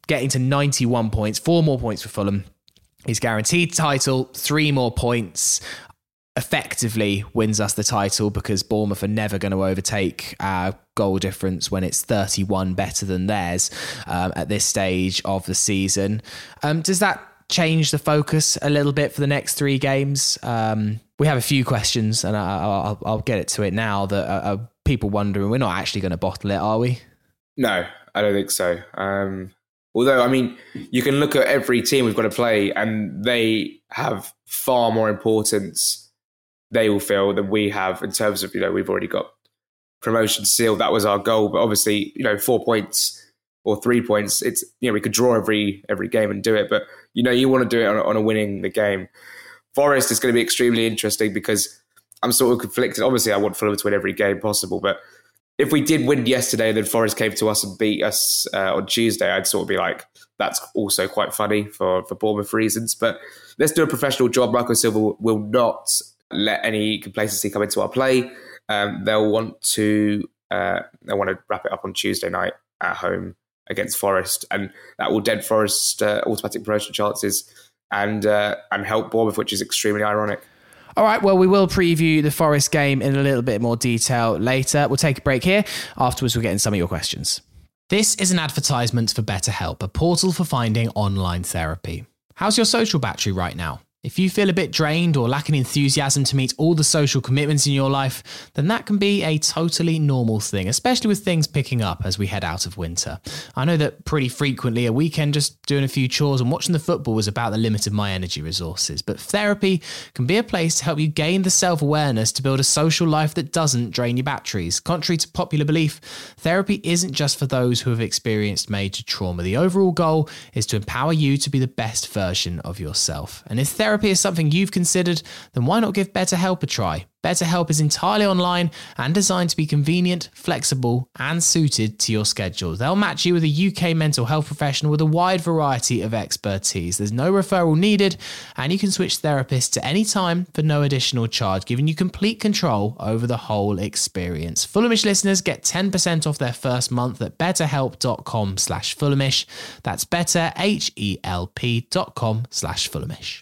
getting to ninety-one points, four more points for Fulham. He's guaranteed title, three more points effectively wins us the title because Bournemouth are never going to overtake our goal difference when it's thirty-one better than theirs um, at this stage of the season. Um, does that change the focus a little bit for the next three games? Um, we have a few questions and I, I'll, I'll get it to it now that are, are people wondering, we're not actually going to bottle it, are we? No, I don't think so. Um, although, I mean, you can look at every team we've got to play and they have far more importance, they will feel, than we have in terms of, you know, we've already got promotion sealed. That was our goal. But obviously, you know, four points or three points, it's, you know, we could draw every every game and do it. But, you know, you want to do it on, on a winning the game. Forest is going to be extremely interesting because I'm sort of conflicted. Obviously, I want Fulham to win every game possible. But if we did win yesterday, then Forest came to us and beat us uh, on Tuesday, I'd sort of be like, that's also quite funny for, for Bournemouth reasons. But let's do a professional job. Marco Silva will not let any complacency come into our play. Um, they'll want to uh, they want to wrap it up on Tuesday night at home against Forest, and that will dent Forest's uh, automatic promotion chances and uh, and help Bournemouth, which is extremely ironic. All right, well, we will preview the Forest game in a little bit more detail later. We'll take a break here. Afterwards, we'll get in some of your questions. This is an advertisement for BetterHelp, a portal for finding online therapy. How's your social battery right now? If you feel a bit drained or lacking enthusiasm to meet all the social commitments in your life, then that can be a totally normal thing, especially with things picking up as we head out of winter. I know that pretty frequently a weekend just doing a few chores and watching the football was about the limit of my energy resources, but therapy can be a place to help you gain the self-awareness to build a social life that doesn't drain your batteries. Contrary to popular belief, therapy isn't just for those who have experienced major trauma. The overall goal is to empower you to be the best version of yourself. And if therapy Therapy is something you've considered, then why not give BetterHelp a try? BetterHelp is entirely online and designed to be convenient, flexible, and suited to your schedule. They'll match you with a U K mental health professional with a wide variety of expertise. There's no referral needed, and you can switch therapists at any time for no additional charge, giving you complete control over the whole experience. Fulhamish listeners get ten percent off their first month at betterhelp.com slash Fulhamish. That's better, H E L P dot com slash Fulhamish.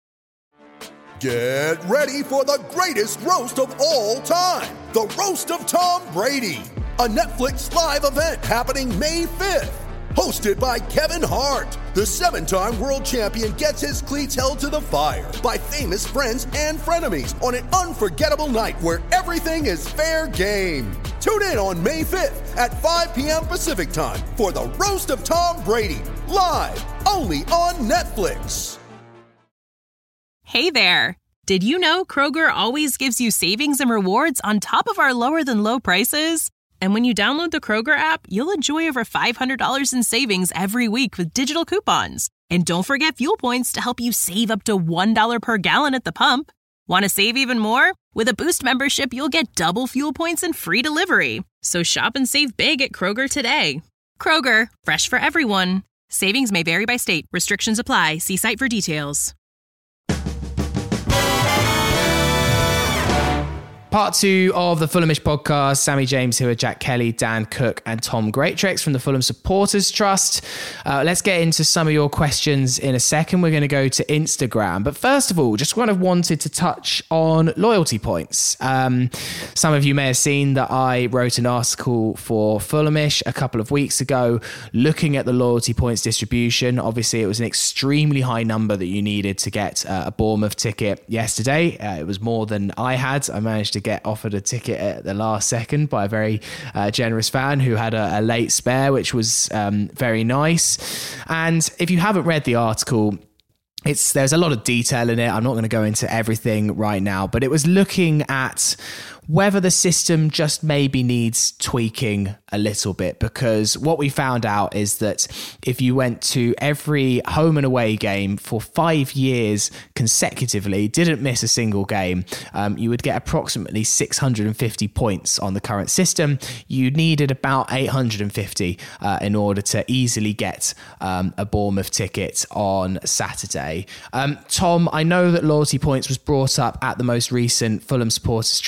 Get ready for the greatest roast of all time, the Roast of Tom Brady, a Netflix live event happening May fifth. Hosted by Kevin Hart, the seven-time world champion gets his cleats held to the fire by famous friends and frenemies on an unforgettable night where everything is fair game. Tune in on May fifth at five p.m. Pacific time for the Roast of Tom Brady, live only on Netflix. Hey there! Did you know Kroger always gives you savings and rewards on top of our lower-than-low prices? And when you download the Kroger app, you'll enjoy over five hundred dollars in savings every week with digital coupons. And don't forget fuel points to help you save up to one dollar per gallon at the pump. Want to save even more? With a Boost membership, you'll get double fuel points and free delivery. So shop and save big at Kroger today. Kroger, fresh for everyone. Savings may vary by state. Restrictions apply. See site for details. Part two of the Fulhamish podcast. Sammy James here with Jack Kelly, Dan Cook and Tom Greatrex from the Fulham Supporters Trust. Uh, let's get into some of your questions in a second. We're going to go to Instagram. But first of all, just kind of wanted to touch on loyalty points. Um, some of you may have seen that I wrote an article for Fulhamish a couple of weeks ago looking at the loyalty points distribution. Obviously, it was an extremely high number that you needed to get uh, a Bournemouth ticket yesterday. Uh, it was more than I had. I managed to get offered a ticket at the last second by a very uh, generous fan who had a, a late spare, which was um, very nice. And if you haven't read the article, it's there's a lot of detail in it. I'm not going to go into everything right now, but it was looking at whether the system just maybe needs tweaking a little bit, because what we found out is that if you went to every home and away game for five years consecutively, didn't miss a single game, um, you would get approximately six hundred fifty points on the current system. You needed about eight hundred fifty uh, in order to easily get um, a Bournemouth ticket on Saturday. Um, Tom, I know that loyalty points was brought up at the most recent Fulham Supporters Trust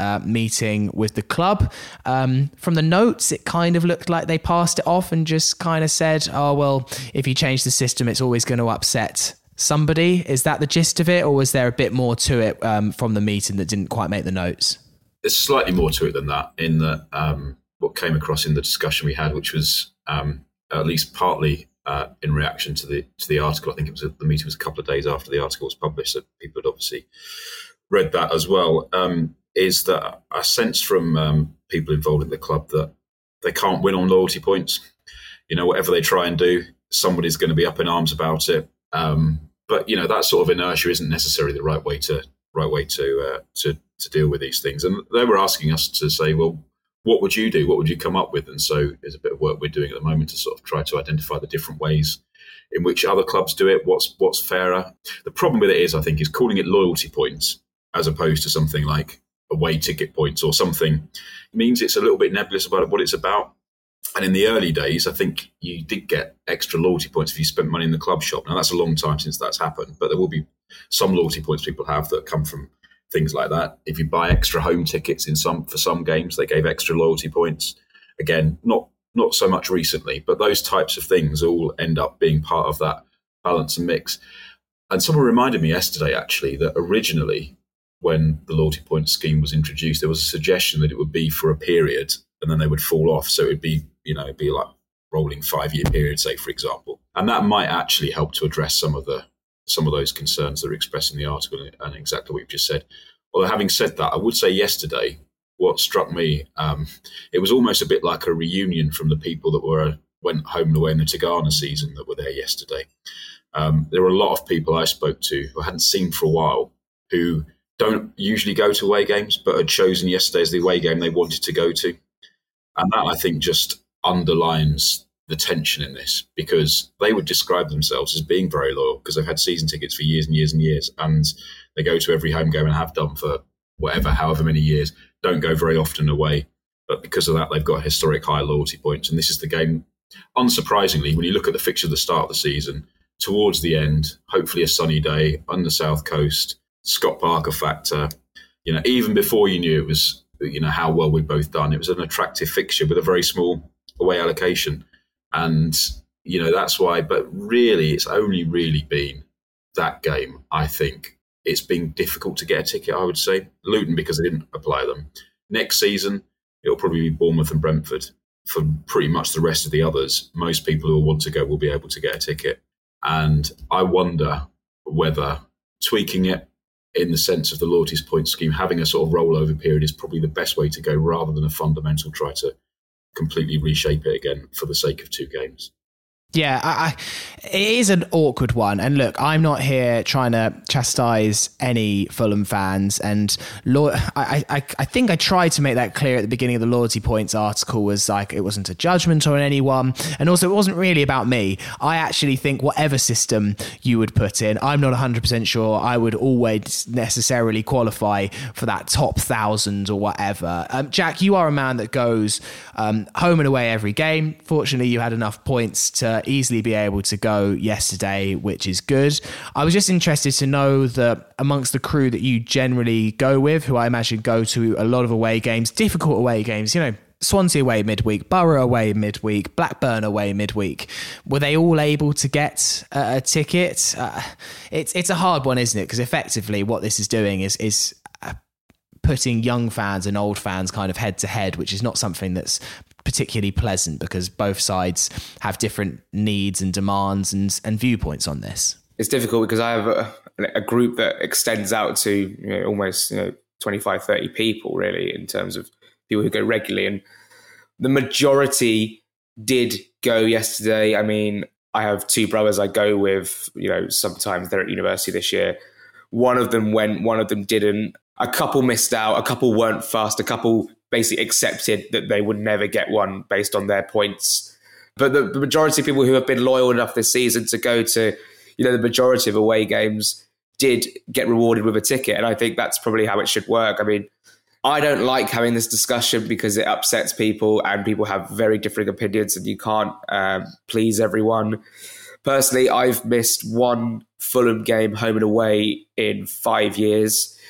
uh, meeting with the club. Um, from the notes, it kind of looked like they passed it off and just kind of said, oh, well, if you change the system, it's always going to upset somebody. Is that the gist of it, or was there a bit more to it um, from the meeting that didn't quite make the notes? There's slightly more to it than that, in that um, what came across in the discussion we had, which was um, at least partly uh, in reaction to the to the article. I think it was a, the meeting was a couple of days after the article was published, so people had obviously read that as well, um, is that I sense from um, people involved in the club that they can't win on loyalty points. You know, whatever they try and do, somebody's going to be up in arms about it. Um, but, you know, that sort of inertia isn't necessarily the right way to right way to, uh, to to deal with these things. And they were asking us to say, well, what would you do? What would you come up with? And so there's a bit of work we're doing at the moment to sort of try to identify the different ways in which other clubs do it, what's what's fairer. The problem with it is, I think, is calling it loyalty points as opposed to something like away ticket points or something means it's a little bit nebulous about what it's about. And in the early days, I think you did get extra loyalty points if you spent money in the club shop. Now, that's a long time since that's happened, but there will be some loyalty points people have that come from things like that. If you buy extra home tickets in some for some games, they gave extra loyalty points. Again, not not so much recently, but those types of things all end up being part of that balance and mix. And someone reminded me yesterday, actually, that originally when the loyalty point scheme was introduced, there was a suggestion that it would be for a period and then they would fall off. So it would be, you know, it'd be like rolling five-year period, say, for example. And that might actually help to address some of the some of those concerns that are expressed in the article and exactly what you've just said. Although having said that, I would say yesterday, what struck me, um, it was almost a bit like a reunion from the people that were went home and away in the Tigana season that were there yesterday. Um, there were a lot of people I spoke to who I hadn't seen for a while who don't usually go to away games, but had chosen yesterday as the away game they wanted to go to. And that, I think, just underlines the tension in this, because they would describe themselves as being very loyal because they've had season tickets for years and years and years, and they go to every home game and have done for whatever, however many years, don't go very often away. But because of that, they've got historic high loyalty points. And this is the game, unsurprisingly, when you look at the fixture at the start of the season, towards the end, hopefully a sunny day on the South Coast, Scott Parker factor, you know, even before you knew it was, you know, how well we'd both done, it was an attractive fixture with a very small away allocation. And, you know, that's why, but really, it's only really been that game, I think. It's been difficult to get a ticket, I would say. Luton, because they didn't apply them. Next season, it'll probably be Bournemouth and Brentford. For pretty much the rest of the others, most people who want to go will be able to get a ticket. And I wonder whether tweaking it in the sense of the loyalty point scheme, having a sort of rollover period is probably the best way to go rather than a fundamental try to completely reshape it again for the sake of two games. Yeah, I, I, it is an awkward one. And look, I'm not here trying to chastise any Fulham fans. And lo- I, I, I think I tried to make that clear at the beginning of the Loyalty Points article, was like, it wasn't a judgment on anyone. And also, it wasn't really about me. I actually think whatever system you would put in, I'm not one hundred percent sure I would always necessarily qualify for that top thousand or whatever. Um, Jack, you are a man that goes um, home and away every game. Fortunately, you had enough points to easily be able to go yesterday, which is good. I was just interested to know that amongst the crew that you generally go with, who I imagine go to a lot of away games, difficult away games, you know, Swansea away midweek, Borough away midweek, Blackburn away midweek, were they all able to get a, a ticket? Uh, it's it's a hard one, isn't it? Because effectively what this is doing is is uh, putting young fans and old fans kind of head to head, which is not something that's particularly pleasant, because both sides have different needs and demands and, and viewpoints on this. It's difficult because I have a, a group that extends out to, you know, almost, you know, twenty-five, thirty people really, in terms of people who go regularly. And the majority did go yesterday. I mean, I have two brothers I go with, you know, sometimes they're at university this year. One of them went, one of them didn't. A couple missed out, a couple weren't fast, a couple basically accepted that they would never get one based on their points. But the, the majority of people who have been loyal enough this season to go to, you know, the majority of away games did get rewarded with a ticket. And I think that's probably how it should work. I mean, I don't like having this discussion because it upsets people and people have very differing opinions and you can't um, please everyone. Personally, I've missed one Fulham game home and away in five years.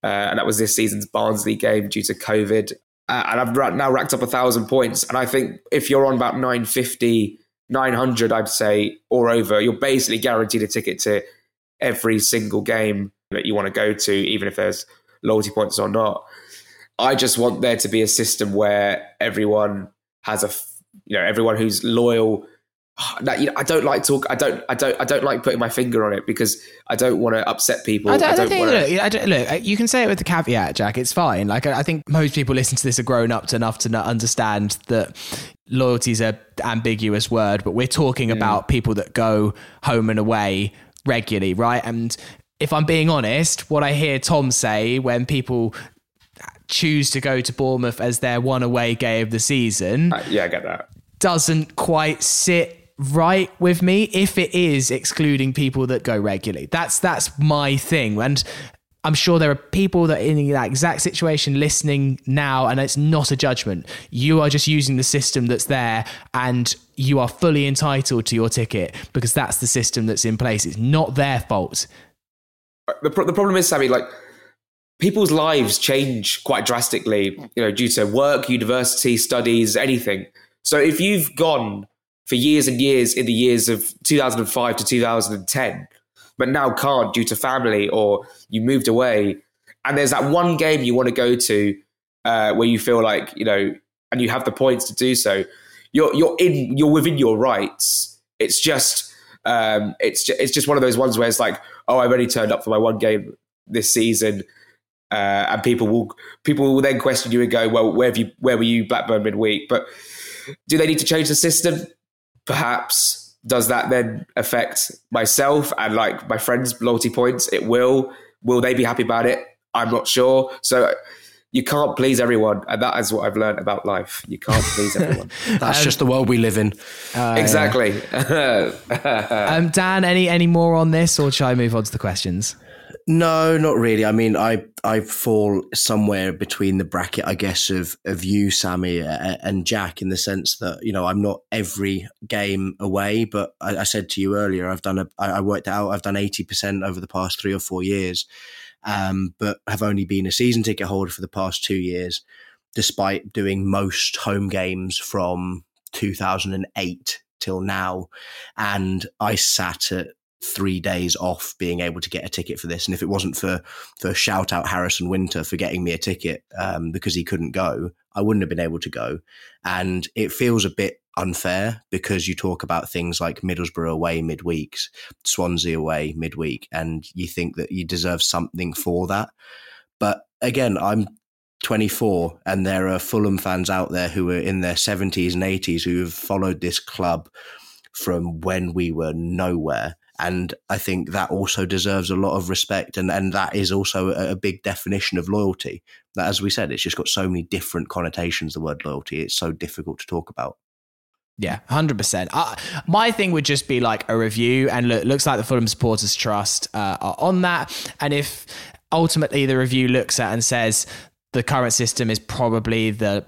uh, and that was this season's Barnsley game due to COVID. Uh, and I've ra- now racked up a thousand points. And I think if you're on about nine fifty, nine hundred, I'd say, or over, you're basically guaranteed a ticket to every single game that you want to go to, even if there's loyalty points or not. I just want there to be a system where everyone has a, you know, everyone who's loyal. That, you know, I don't like talk. I don't. I don't. I don't like putting my finger on it because I don't want to upset people. I don't, I don't I don't think. wanna... Look, I don't, look, you can say it with the caveat, Jack. It's fine. Like I think most people listen to this are grown up enough to not understand that loyalty is a ambiguous word. But we're talking mm. about people that go home and away regularly, right? And if I'm being honest, what I hear Tom say when people choose to go to Bournemouth as their one away game of the season, uh, yeah, I get that, doesn't quite sit right with me if it is excluding people that go regularly. That's that's my thing. And I'm sure there are people that are in that exact situation listening now, and it's not a judgment. You are just using the system that's there and you are fully entitled to your ticket because that's the system that's in place. It's not their fault. The, pro- the problem is, Sammy, like, people's lives change quite drastically, you know, due to work, university, studies, anything. So if you've gone for years and years in the years of two thousand five to two thousand ten, but now can't due to family, or you moved away, and there's that one game you want to go to uh, where you feel like, you know, and you have the points to do so, you're you're in you're within your rights. It's just um, it's just, it's just one of those ones where it's like, oh, I've only turned up for my one game this season, uh, and people will people will then question you and go, well, where have you where were you Blackburn midweek? But do they need to change the system? Perhaps. Does that then affect myself and like my friends' loyalty points? It will. Will they be happy about it? I'm not sure. So you can't please everyone. And that is what I've learned about life. You can't please everyone. That's um, just the world we live in. Uh, exactly. um, Dan, any any more on this, or shall I move on to the questions? No, not really. I mean, I I fall somewhere between the bracket, I guess, of of you, Sammy, and Jack, in the sense that, you know, I'm not every game away, but I, I said to you earlier, I've done a, I worked out, I've done eighty percent over the past three or four years, um, but have only been a season ticket holder for the past two years, despite doing most home games from two thousand eight till now. And I sat at three days off being able to get a ticket for this. And if it wasn't for, for shout out Harrison Winter for getting me a ticket um, because he couldn't go, I wouldn't have been able to go. And it feels a bit unfair because you talk about things like Middlesbrough away midweeks, Swansea away midweek, and you think that you deserve something for that. But again, I'm twenty-four and there are Fulham fans out there who are in their seventies and eighties who have followed this club from when we were nowhere. And I think that also deserves a lot of respect. And, and that is also a, a big definition of loyalty. That, as we said, it's just got so many different connotations, the word loyalty. It's so difficult to talk about. Yeah, one hundred percent. Uh, my thing would just be like a review. And look, looks like the Fulham Supporters Trust uh, are on that. And if ultimately the review looks at and says the current system is probably the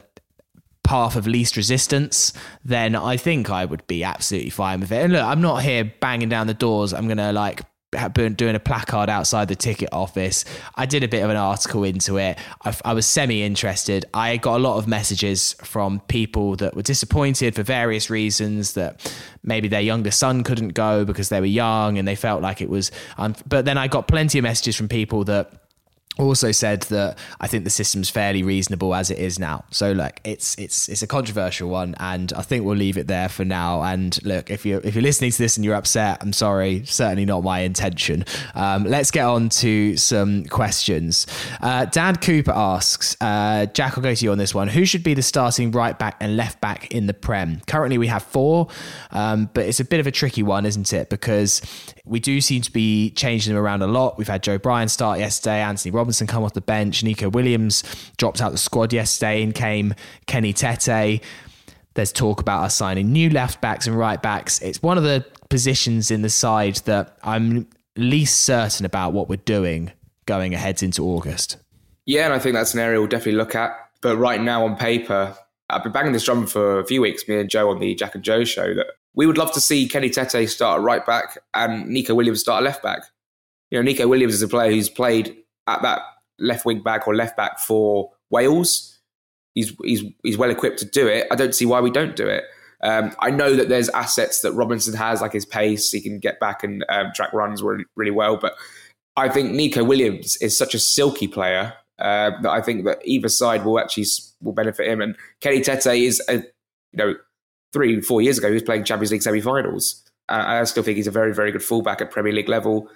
path of least resistance, then I think I would be absolutely fine with it. And look, I'm not here banging down the doors. I'm going to like doing a placard outside the ticket office. I did a bit of an article into it. I, I was semi-interested. I got a lot of messages from people that were disappointed for various reasons, that maybe their younger son couldn't go because they were young and they felt like it was... Um, but then I got plenty of messages from people that also said that I think the system's fairly reasonable as it is now. So look, it's it's it's a controversial one, and I think we'll leave it there for now. And look, if you're if you're listening to this and you're upset, I'm sorry, certainly not my intention. Um, let's get on to some questions. Uh, Dan Cooper asks, uh, Jack, I'll go to you on this one. Who should be the starting right back and left back in the Prem? Currently we have four, um, but it's a bit of a tricky one, isn't it? Because we do seem to be changing them around a lot. We've had Joe Bryan start yesterday, Anthony Robinson come off the bench, Nico Williams dropped out the squad yesterday, and came Kenny Tete. There's talk about us signing new left backs and right backs. It's one of the positions in the side that I'm least certain about what we're doing going ahead into August. Yeah, and I think that's an area we'll definitely look at. But right now on paper, I've been banging this drum for a few weeks, me and Joe on the Jack and Joe show, that we would love to see Kenny Tete start at right back and Nico Williams start at left back. You know, Nico Williams is a player who's played at that left wing back or left back for Wales. He's he's he's well equipped to do it. I don't see why we don't do it. Um, I know that there's assets that Robinson has, like his pace. He can get back and um, track runs really, really well. But I think Nico Williams is such a silky player uh, that I think that either side will actually will benefit him. And Kenny Tete is, a, you know, three, four years ago, he was playing Champions League semi-finals. Uh, I still think he's a very, very good fullback at Premier League level.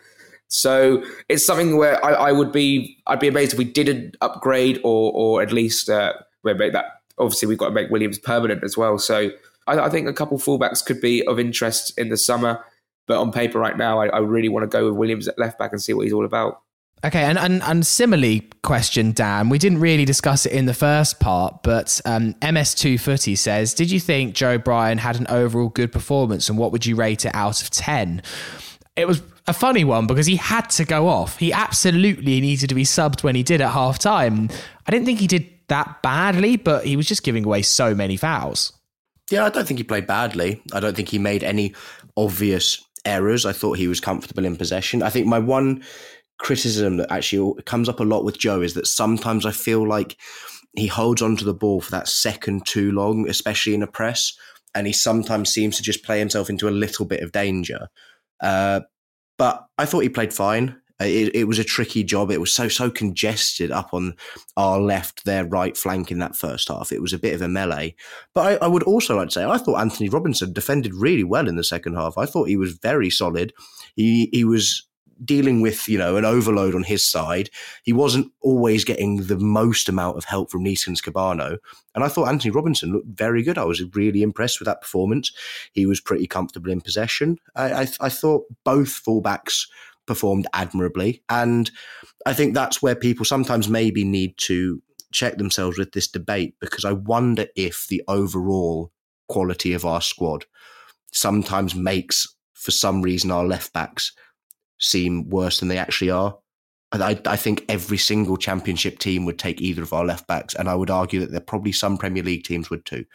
So it's something where I, I would be, I'd be amazed if we didn't upgrade or, or at least uh, make that. Obviously, we've got to make Williams permanent as well. So I, I think a couple fullbacks could be of interest in the summer. But on paper right now, I, I really want to go with Williams at left back and see what he's all about. Okay, and, and and similarly question, Dan, we didn't really discuss it in the first part, but um, M S two Footy says, did you think Joe Bryan had an overall good performance and what would you rate it out of ten? It was a funny one because he had to go off. He absolutely needed to be subbed when he did at half time. I didn't think he did that badly, but he was just giving away so many fouls. Yeah, I don't think he played badly. I don't think he made any obvious errors. I thought he was comfortable in possession. I think my one criticism that actually comes up a lot with Joe is that sometimes I feel like he holds onto the ball for that second too long, especially in a press, and he sometimes seems to just play himself into a little bit of danger. Uh, but I thought he played fine. It, it was a tricky job. It was so, so congested up on our left, their right flank in that first half. It was a bit of a melee. But I, I would also like to say, I thought Anthony Robinson defended really well in the second half. I thought he was very solid. He he was dealing with, you know, an overload on his side. He wasn't always getting the most amount of help from Neeskens Cabano. And I thought Anthony Robinson looked very good. I was really impressed with that performance. He was pretty comfortable in possession. I, I, I thought both fullbacks performed admirably. And I think that's where people sometimes maybe need to check themselves with this debate, because I wonder if the overall quality of our squad sometimes makes, for some reason, our left backs seem worse than they actually are. I, I think every single championship team would take either of our left backs, and I would argue that there probably some Premier League teams would too.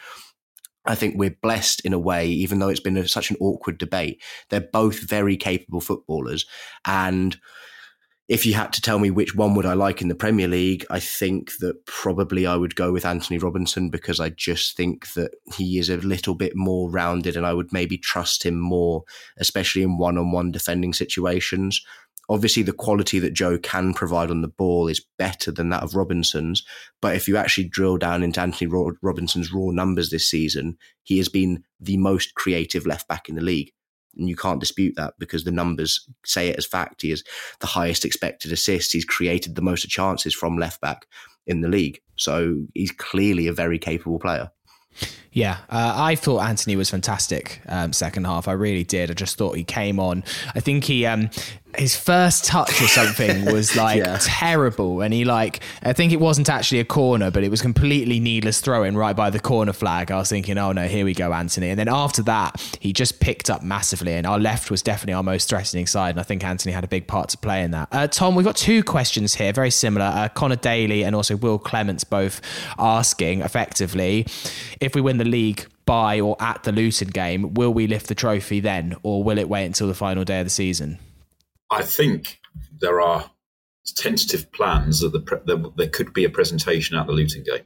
I think we're blessed in a way, even though it's been a, such an awkward debate. They're both very capable footballers, and if you had to tell me which one would I like in the Premier League, I think that probably I would go with Anthony Robinson, because I just think that he is a little bit more rounded and I would maybe trust him more, especially in one-on-one defending situations. Obviously, the quality that Joe can provide on the ball is better than that of Robinson's. But if you actually drill down into Anthony Robinson's raw numbers this season, he has been the most creative left back in the league. And you can't dispute that because the numbers say it as fact. He has the highest expected assists. He's created the most chances from left back in the league. So he's clearly a very capable player. Yeah, uh, I thought Anthony was fantastic um, second half. I really did. I just thought he came on. I think he, um, his first touch or something was like yeah. terrible. And he like, I think it wasn't actually a corner, but it was completely needless throwing right by the corner flag. I was thinking, oh no, here we go, Anthony. And then after that, he just picked up massively. And our left was definitely our most threatening side. And I think Anthony had a big part to play in that. Uh, Tom, we've got two questions here, very similar. Uh, Connor Daly and also Will Clements both asking effectively, if we win the league by or at the Luton game, will we lift the trophy then, or will it wait until the final day of the season? I think there are tentative plans that, the pre- that there could be a presentation at the Luton game.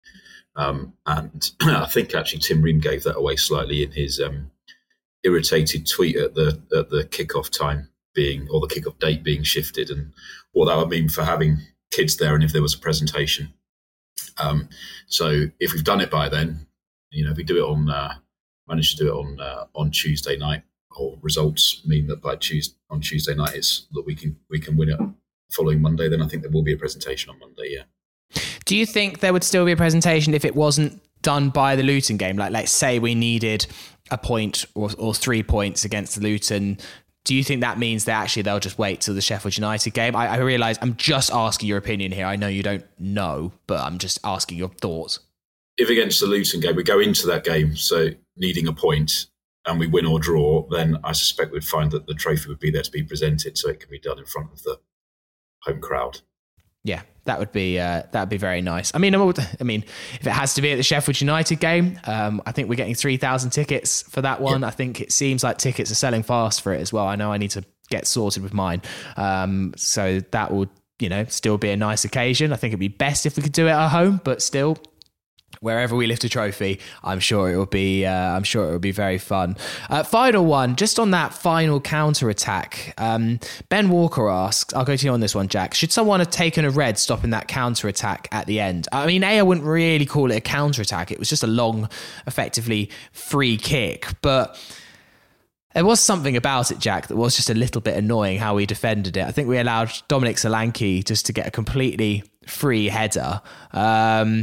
Um, and I think actually Tim Ream gave that away slightly in his um, irritated tweet at the at the kickoff time being, or the kickoff date being shifted, and what that would mean for having kids there and if there was a presentation. Um, so if we've done it by then, you know, if we do it on, uh, manage to do it on uh, on Tuesday night, or results mean that by Tuesday on Tuesday night it's that we can we can win it following Monday, then I think there will be a presentation on Monday. Yeah. Do you think there would still be a presentation if it wasn't done by the Luton game? Like, let's say we needed a point or, or three points against the Luton. Do you think that means that actually they'll just wait till the Sheffield United game? I, I realise I'm just asking your opinion here. I know you don't know, but I'm just asking your thoughts. If against the Luton game, we go into that game, so needing a point, and we win or draw, then I suspect we'd find that the trophy would be there to be presented, so it can be done in front of the home crowd. Yeah, that would be uh, that would be very nice. I mean, I mean, if it has to be at the Sheffield United game, um, I think we're getting three thousand tickets for that one. Yeah. I think it seems like tickets are selling fast for it as well. I know I need to get sorted with mine, um, so that would you know, still be a nice occasion. I think it'd be best if we could do it at home, but still, wherever we lift a trophy, I'm sure it will be. Uh, I'm sure it will be very fun. Uh, final one, just on that final counter attack. Um, Ben Walker asks, "I'll go to you on this one, Jack. Should someone have taken a red stopping that counter attack at the end?" I mean, A, I wouldn't really call it a counter attack. It was just a long, effectively free kick, but there was something about it, Jack, that was just a little bit annoying how we defended it. I think we allowed Dominic Solanke just to get a completely free header. Um,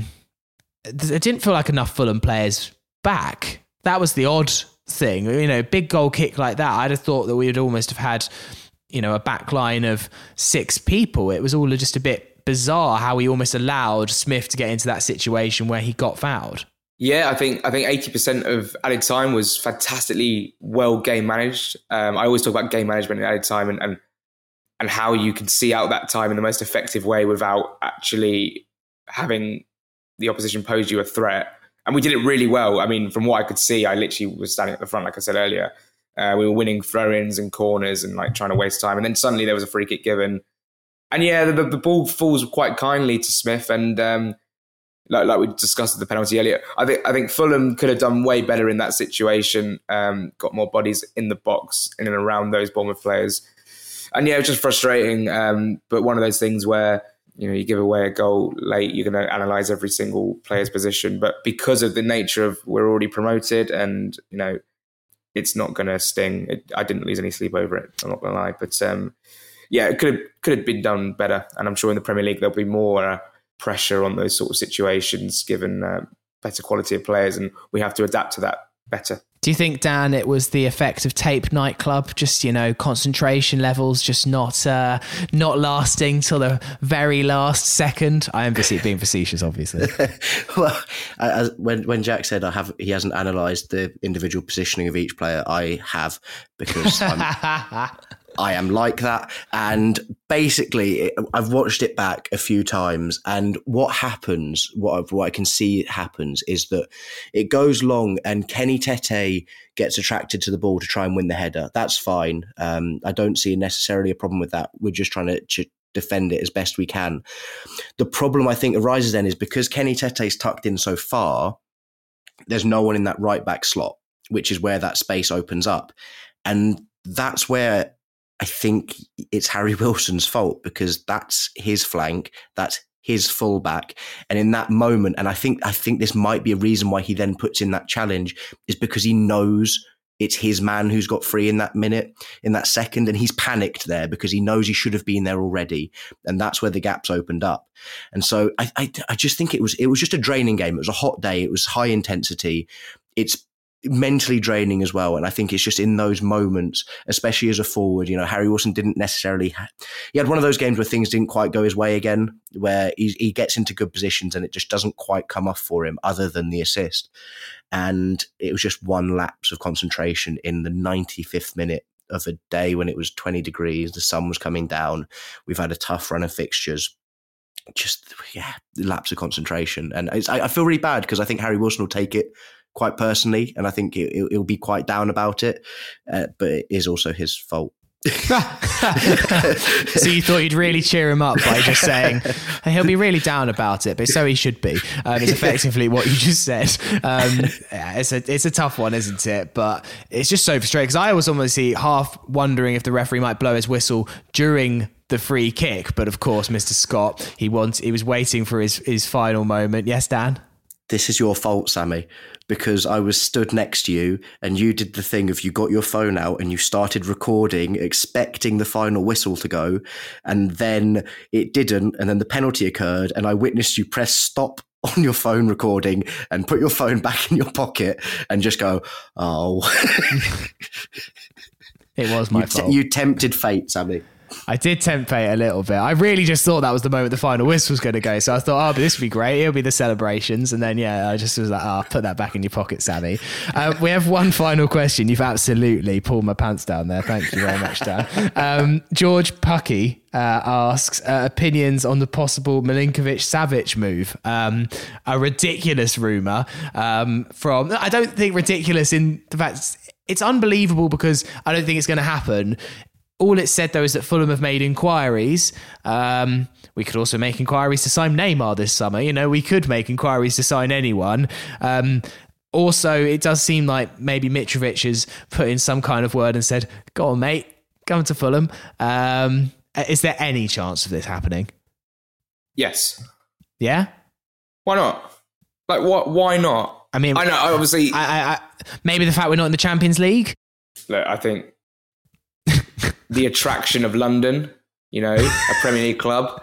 it didn't feel like enough Fulham players back. That was the odd thing. You know, big goal kick like that, I'd have thought that we would almost have had, you know, a back line of six people. It was all just a bit bizarre how he almost allowed Smith to get into that situation where he got fouled. Yeah, I think I think eighty percent of added time was fantastically well game managed. Um, I always talk about game management in added time and, and and how you can see out that time in the most effective way without actually having the opposition pose you a threat. And we did it really well. I mean, from what I could see, I literally was standing at the front, like I said earlier. Uh, we were winning throw-ins and corners and like trying to waste time. And then suddenly there was a free kick given. And yeah, the, the ball falls quite kindly to Smith and... Um, Like, like we discussed at the penalty earlier, I think I think Fulham could have done way better in that situation. Um, got more bodies in the box in and around those Bournemouth players, and yeah, it was just frustrating. Um, but one of those things where you know you give away a goal late, you're going to analyse every single player's position. But because of the nature of we're already promoted, and you know it's not going to sting. It, I didn't lose any sleep over it. I'm not going to lie, but um, yeah, it could have could have been done better. And I'm sure in the Premier League there'll be more. Uh, pressure on those sort of situations given uh, better quality of players, and we have to adapt to that better. Do you think, Dan, it was the effect of Tape Nightclub, just, you know, concentration levels just not uh, not lasting till the very last second? I am being facetious, obviously. Well, as, when when Jack said I have, he hasn't analysed the individual positioning of each player, I have, because I'm, I am like that. And basically, I've watched it back a few times, and what happens, what, I've, what I can see happens, is that it goes long and Kenny Tete gets attracted to the ball to try and win the header. That's fine. Um, I don't see necessarily a problem with that. We're just trying to ch- defend it as best we can. The problem I think arises then is because Kenny Tete's tucked in so far, there's no one in that right back slot, which is where that space opens up. And that's where I think it's Harry Wilson's fault, because that's his flank, that's his fullback. And in that moment, and I think I think this might be a reason why he then puts in that challenge, is because he knows it's his man who's got free in that minute, in that second, and he's panicked there because he knows he should have been there already. And that's where the gaps opened up. And so I, I, I just think it was it was just a draining game. It was a hot day. It was high intensity. It's mentally draining as well. And I think it's just in those moments, especially as a forward, you know, Harry Wilson didn't necessarily, ha- he had one of those games where things didn't quite go his way again, where he, he gets into good positions and it just doesn't quite come off for him other than the assist. And it was just one lapse of concentration in the ninety-fifth minute of a day when it was twenty degrees, the sun was coming down. We've had a tough run of fixtures. Just, yeah, lapse of concentration. And it's, I, I feel really bad because I think Harry Wilson will take it quite personally, and I think it, it, it'll be quite down about it, uh, but it is also his fault. So you thought you'd really cheer him up by just saying hey, he'll be really down about it, but so he should be. Um, it's effectively what you just said. Um, yeah, it's a it's a tough one, isn't it? But it's just so frustrating because I was almost half wondering if the referee might blow his whistle during the free kick, but of course, Mister Scott, he wants he was waiting for his his final moment. Yes, Dan? This is your fault, Sammy, because I was stood next to you and you did the thing of you got your phone out and you started recording, expecting the final whistle to go, and then it didn't, and then the penalty occurred, and I witnessed you press stop on your phone recording and put your phone back in your pocket and just go, oh. It was my you fault. T- you tempted fate, Sammy. I did tempt fate a little bit. I really just thought that was the moment the final whistle was going to go. So I thought, oh, but this would be great. It'll be the celebrations. And then, yeah, I just was like, oh, put that back in your pocket, Sammy. Uh, we have one final question. You've absolutely pulled my pants down there. Thank you very much, Dan. Um, George Pucky uh, asks uh, opinions on the possible Milinkovic-Savic move. Um, a ridiculous rumour um, from... I don't think ridiculous in the fact... It's unbelievable because I don't think it's going to happen. all it said, though, is that Fulham have made inquiries. Um, we could also make inquiries to sign Neymar this summer. You know, we could make inquiries to sign anyone. Um, also, it does seem like maybe Mitrovic has put in some kind of word and said, go on, mate, come to Fulham. Um, is there any chance of this happening? Yes. Yeah? Why not? Like, what? Why not? I mean, I know, obviously... I, I, I, maybe the fact we're not in the Champions League? Look, I think the attraction of London, you know, a Premier League club.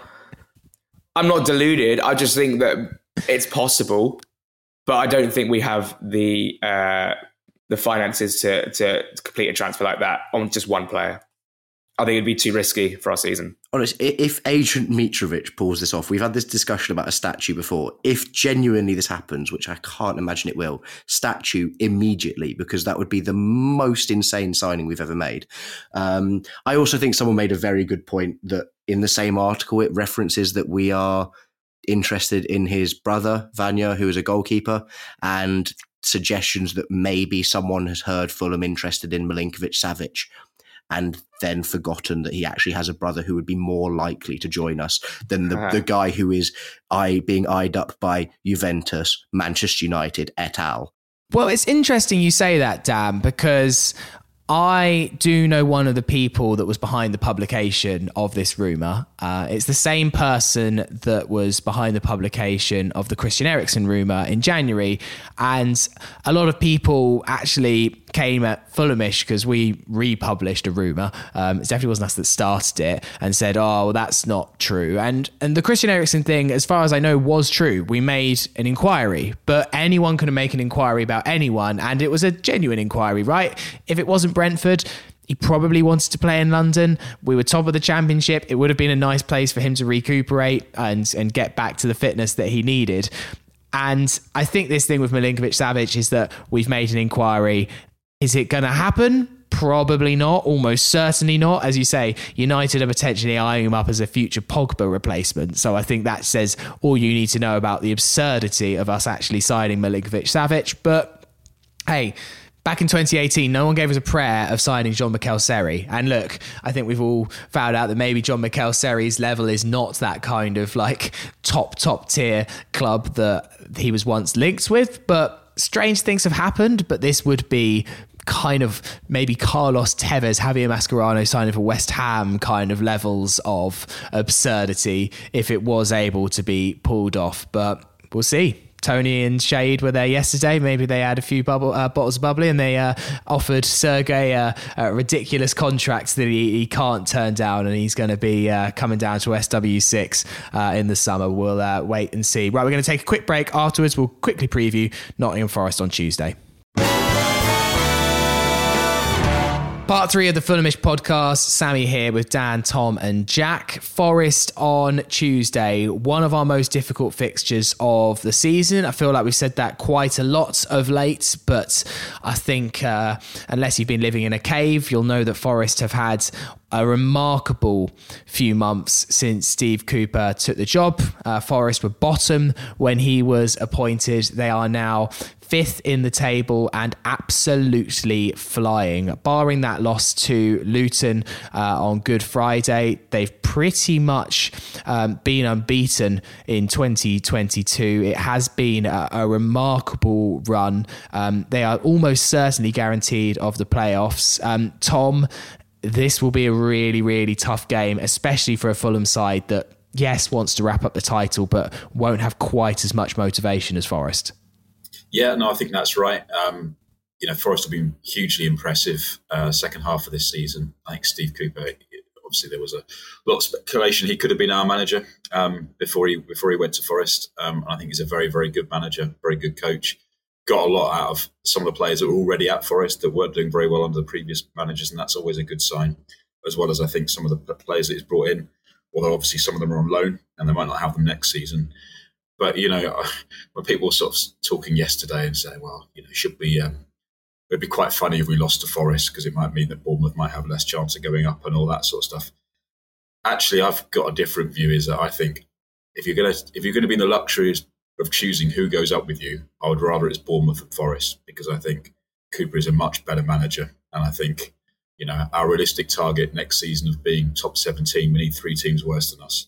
I'm not deluded. I just think that it's possible, but I don't think we have the uh, the finances to, to complete a transfer like that on just one player. I think it'd be too risky for our season. Honestly, if Agent Mitrovic pulls this off, we've had this discussion about a statue before. If genuinely this happens, which I can't imagine it will, statue immediately, because that would be the most insane signing we've ever made. Um, I also think someone made a very good point that in the same article, it references that we are interested in his brother, Vanya, who is a goalkeeper, and suggestions that maybe someone has heard Fulham interested in Milinkovic-Savic, and then forgotten that he actually has a brother who would be more likely to join us than the, uh-huh. the guy who is eye, being eyed up by Juventus, Manchester United, et al. Well, it's interesting you say that, Dan, because I do know one of the people that was behind the publication of this rumour. Uh, it's the same person that was behind the publication of the Christian Eriksen rumour in January. And a lot of people actually came at Fulhamish because we republished a rumour. Um, it definitely wasn't us that started it, and said, oh, well, that's not true. And and the Christian Eriksen thing, as far as I know, was true. We made an inquiry, but anyone could make an inquiry about anyone, and it was a genuine inquiry, right? If it wasn't Brentford, he probably wanted to play in London. We were top of the Championship. It would have been a nice place for him to recuperate and, and get back to the fitness that he needed. And I think this thing with Milinkovic-Savic is that we've made an inquiry. Is it going to happen? Probably not. Almost certainly not. As you say, United are potentially eyeing him up as a future Pogba replacement. So I think that says all you need to know about the absurdity of us actually signing Milinkovic-Savic. But hey, back in twenty eighteen, no one gave us a prayer of signing Jean-Michel Seri. And look, I think we've all found out that maybe Jean-Michel Seri's level is not that kind of like top, top tier club that he was once linked with. But strange things have happened. But this would be kind of maybe Carlos Tevez, Javier Mascherano signing for West Ham kind of levels of absurdity if it was able to be pulled off. But we'll see. Tony and Shade were there yesterday. Maybe they had a few bubble, uh, bottles of bubbly, and they uh, offered Sergei a, a ridiculous contract that he, he can't turn down, and he's going to be uh, coming down to S W six uh, in the summer. We'll uh, wait and see. Right, we're going to take a quick break. Afterwards, we'll quickly preview Nottingham Forest on Tuesday. Part three of the Fulhamish podcast. Sammy here with Dan, Tom and Jack. Forest on Tuesday, one of our most difficult fixtures of the season. I feel like we've said that quite a lot of late, but I think uh, unless you've been living in a cave, you'll know that Forest have had a remarkable few months since Steve Cooper took the job. Uh, Forest were bottom when he was appointed. They are now fifth in the table and absolutely flying. Barring that loss to Luton uh, on Good Friday, they've pretty much um, been unbeaten in twenty twenty-two. It has been a, a remarkable run. Um, they are almost certainly guaranteed of the playoffs. Um, Tom, this will be a really, really tough game, especially for a Fulham side that, yes, wants to wrap up the title, but won't have quite as much motivation as Forest. Yeah, no, I think that's right. Um, you know, Forest have been hugely impressive uh, second half of this season. I think Steve Cooper, obviously there was a lot of speculation he could have been our manager um, before he before he went to Forest. Um, I think he's a very, very good manager, very good coach. Got a lot out of some of the players that were already at Forest that weren't doing very well under the previous managers, and that's always a good sign, as well as I think some of the players that he's brought in, although obviously some of them are on loan and they might not have them next season. But, you know, when people were sort of talking yesterday and saying, well, you know, should we, um, it'd be quite funny if we lost to Forest because it might mean that Bournemouth might have less chance of going up and all that sort of stuff. Actually, I've got a different view, is that I think if you're going to if you're going to be in the luxury of choosing who goes up with you, I would rather it's Bournemouth than Forest, because I think Cooper is a much better manager. And I think you know, our realistic target next season of being top seventeen, we need three teams worse than us.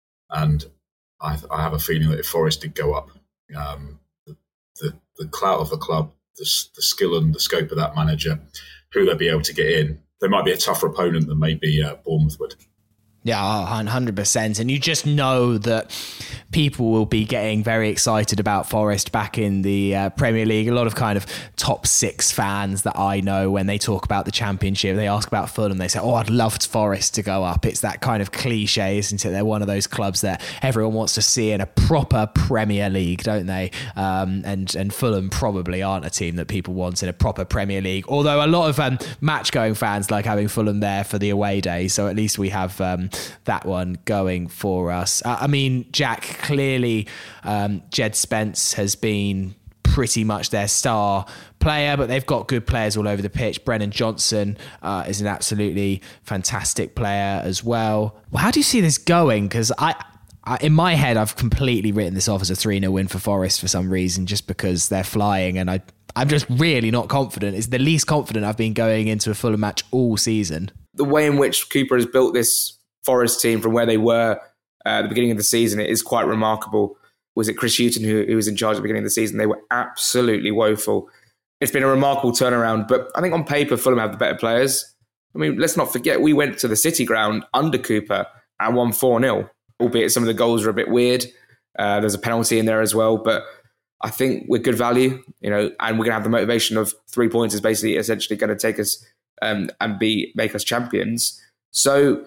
And I, I have a feeling that if Forest did go up, um, the, the, the clout of the club, the, the skill and the scope of that manager, who they'll be able to get in, they might be a tougher opponent than maybe uh, Bournemouth would. Yeah, one hundred percent. And you just know that people will be getting very excited about Forest back in the uh, Premier League. A lot of kind of top six fans that I know, when they talk about the Championship, they ask about Fulham, they say, oh, I'd love Forest to go up. It's that kind of cliche, isn't it? They're one of those clubs that everyone wants to see in a proper Premier League, don't they? Um, and, and Fulham probably aren't a team that people want in a proper Premier League. Although a lot of um, match-going fans like having Fulham there for the away day. So at least we have... Um, that one going for us. Uh, I mean, Jack, clearly um, Jed Spence has been pretty much their star player, but they've got good players all over the pitch. Brennan Johnson uh, is an absolutely fantastic player as well. Well, how do you see this going? Because I... in my head, I've completely written this off as a three nil win for Forest for some reason, just because they're flying, and I, I'm just really not confident. It's the least confident I've been going into a Fulham match all season. The way in which Cooper has built this Forest team from where they were uh, at the beginning of the season, it is quite remarkable. Was it Chris Hughton who, who was in charge at the beginning of the season? They were absolutely woeful. It's been a remarkable turnaround, but I think on paper, Fulham have the better players. I mean, let's not forget, we went to the City Ground under Cooper and won four nil, albeit some of the goals are a bit weird. Uh, there's a penalty in there as well, but I think we're good value, you know, and we're going to have the motivation of three points is basically essentially going to take us um, and be make us champions. So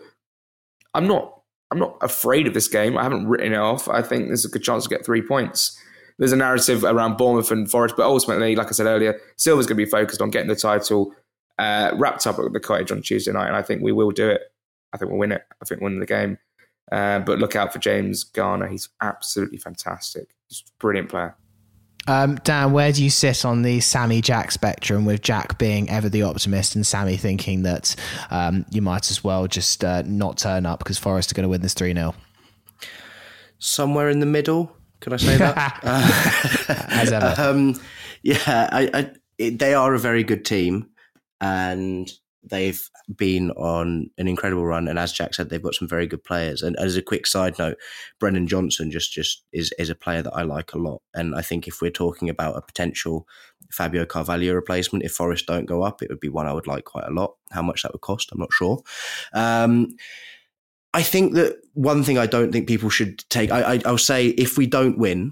I'm not I'm not afraid of this game. I haven't written it off. I think there's a good chance to get three points. There's a narrative around Bournemouth and Forest, but ultimately, like I said earlier, Silver's going to be focused on getting the title uh, wrapped up at the Cottage on Tuesday night, and I think we will do it. I think we'll win it. I think we'll win the game. Uh, but look out for James Garner. He's absolutely fantastic. He's a brilliant player. Um, Dan, where do you sit on the Sammy Jack spectrum, with Jack being ever the optimist and Sammy thinking that um, you might as well just uh, not turn up because Forest are going to win this three nil? Somewhere in the middle. Can I say that? uh, As ever. Um, yeah, I, I, it, they are a very good team, and they've been on an incredible run. And as Jack said, they've got some very good players. And as a quick side note, Brennan Johnson just, just is, is a player that I like a lot. And I think if we're talking about a potential Fabio Carvalho replacement, if Forest don't go up, it would be one I would like quite a lot. How much that would cost, I'm not sure. Um, I think that one thing I don't think people should take, I, I, I'll say if we don't win,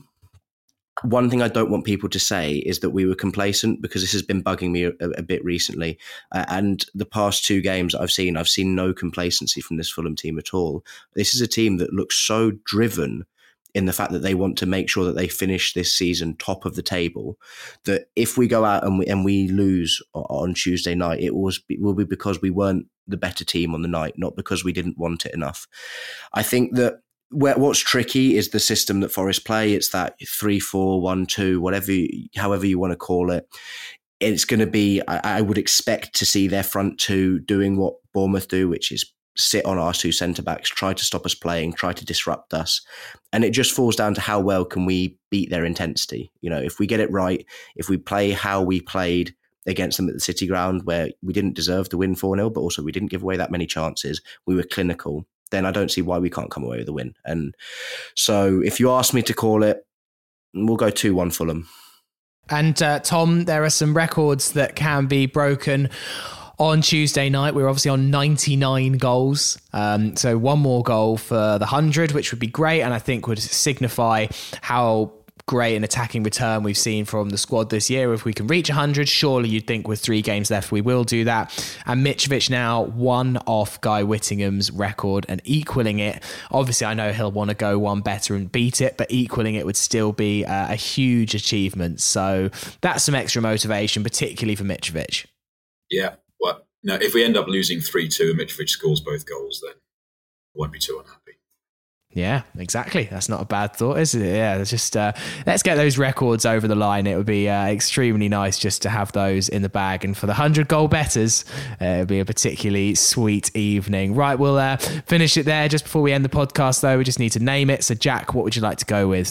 one thing I don't want people to say is that we were complacent, because this has been bugging me a, a bit recently. Uh, and the past two games I've seen, I've seen no complacency from this Fulham team at all. This is a team that looks so driven in the fact that they want to make sure that they finish this season top of the table, that if we go out and we, and we lose on Tuesday night, it was, it will be because we weren't the better team on the night, not because we didn't want it enough. I think that Where, what's tricky is the system that Forest play. It's that three four one two, whatever, you, however you want to call it. It's going to be, I, I would expect to see their front two doing what Bournemouth do, which is sit on our two centre-backs, try to stop us playing, try to disrupt us. And it just falls down to how well can we beat their intensity. You know, if we get it right, if we play how we played against them at the City Ground, where we didn't deserve to win four nil, but also we didn't give away that many chances, we were clinical, then I don't see why we can't come away with a win. And so if you ask me to call it, we'll go two one Fulham. And uh, Tom, there are some records that can be broken on Tuesday night. We're obviously on ninety-nine goals. Um, so one more goal for the one hundred, which would be great, and I think would signify how great an attacking return we've seen from the squad this year. If we can reach one hundred, surely you'd think with three games left we will do that. And Mitrovic now one off Guy Whittingham's record and equaling it. Obviously, I know he'll want to go one better and beat it, but equaling it would still be a, a huge achievement. So that's some extra motivation, particularly for Mitrovic. Yeah, well, no, if we end up losing three two and Mitrovic scores both goals, then I won't be too unhappy. Yeah, exactly. That's not a bad thought, is it? Yeah, it's just uh, let's get those records over the line. It would be uh, extremely nice just to have those in the bag. And for the one hundred goal betters, uh, it would be a particularly sweet evening. Right, we'll uh, finish it there. Just before we end the podcast, though, we just need to name it. So, Jack, what would you like to go with?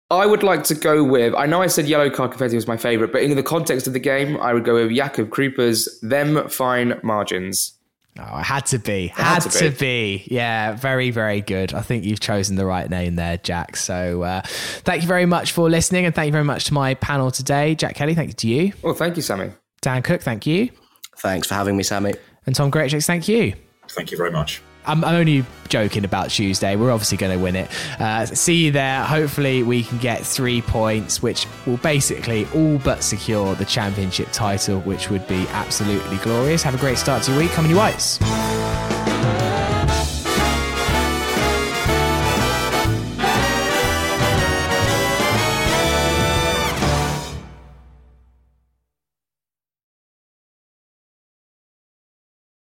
I would like to go with, I know I said yellow card confetti was my favourite, but in the context of the game, I would go with Jakub Krupa's Them Fine Margins. Oh, it had to be. Had, had to, to be. be. Yeah, very, very good. I think you've chosen the right name there, Jack. So uh, thank you very much for listening, and thank you very much to my panel today. Jack Kelly, thank you to you. Well, thank you, Sammy. Dan Cook, thank you. Thanks for having me, Sammy. And Tom Greatchicks, thank you. Thank you very much. I'm only joking about Tuesday. We're obviously going to win it. Uh, see you there. Hopefully we can get three points, which will basically all but secure the championship title, which would be absolutely glorious. Have a great start to your week. Come on, you Whites.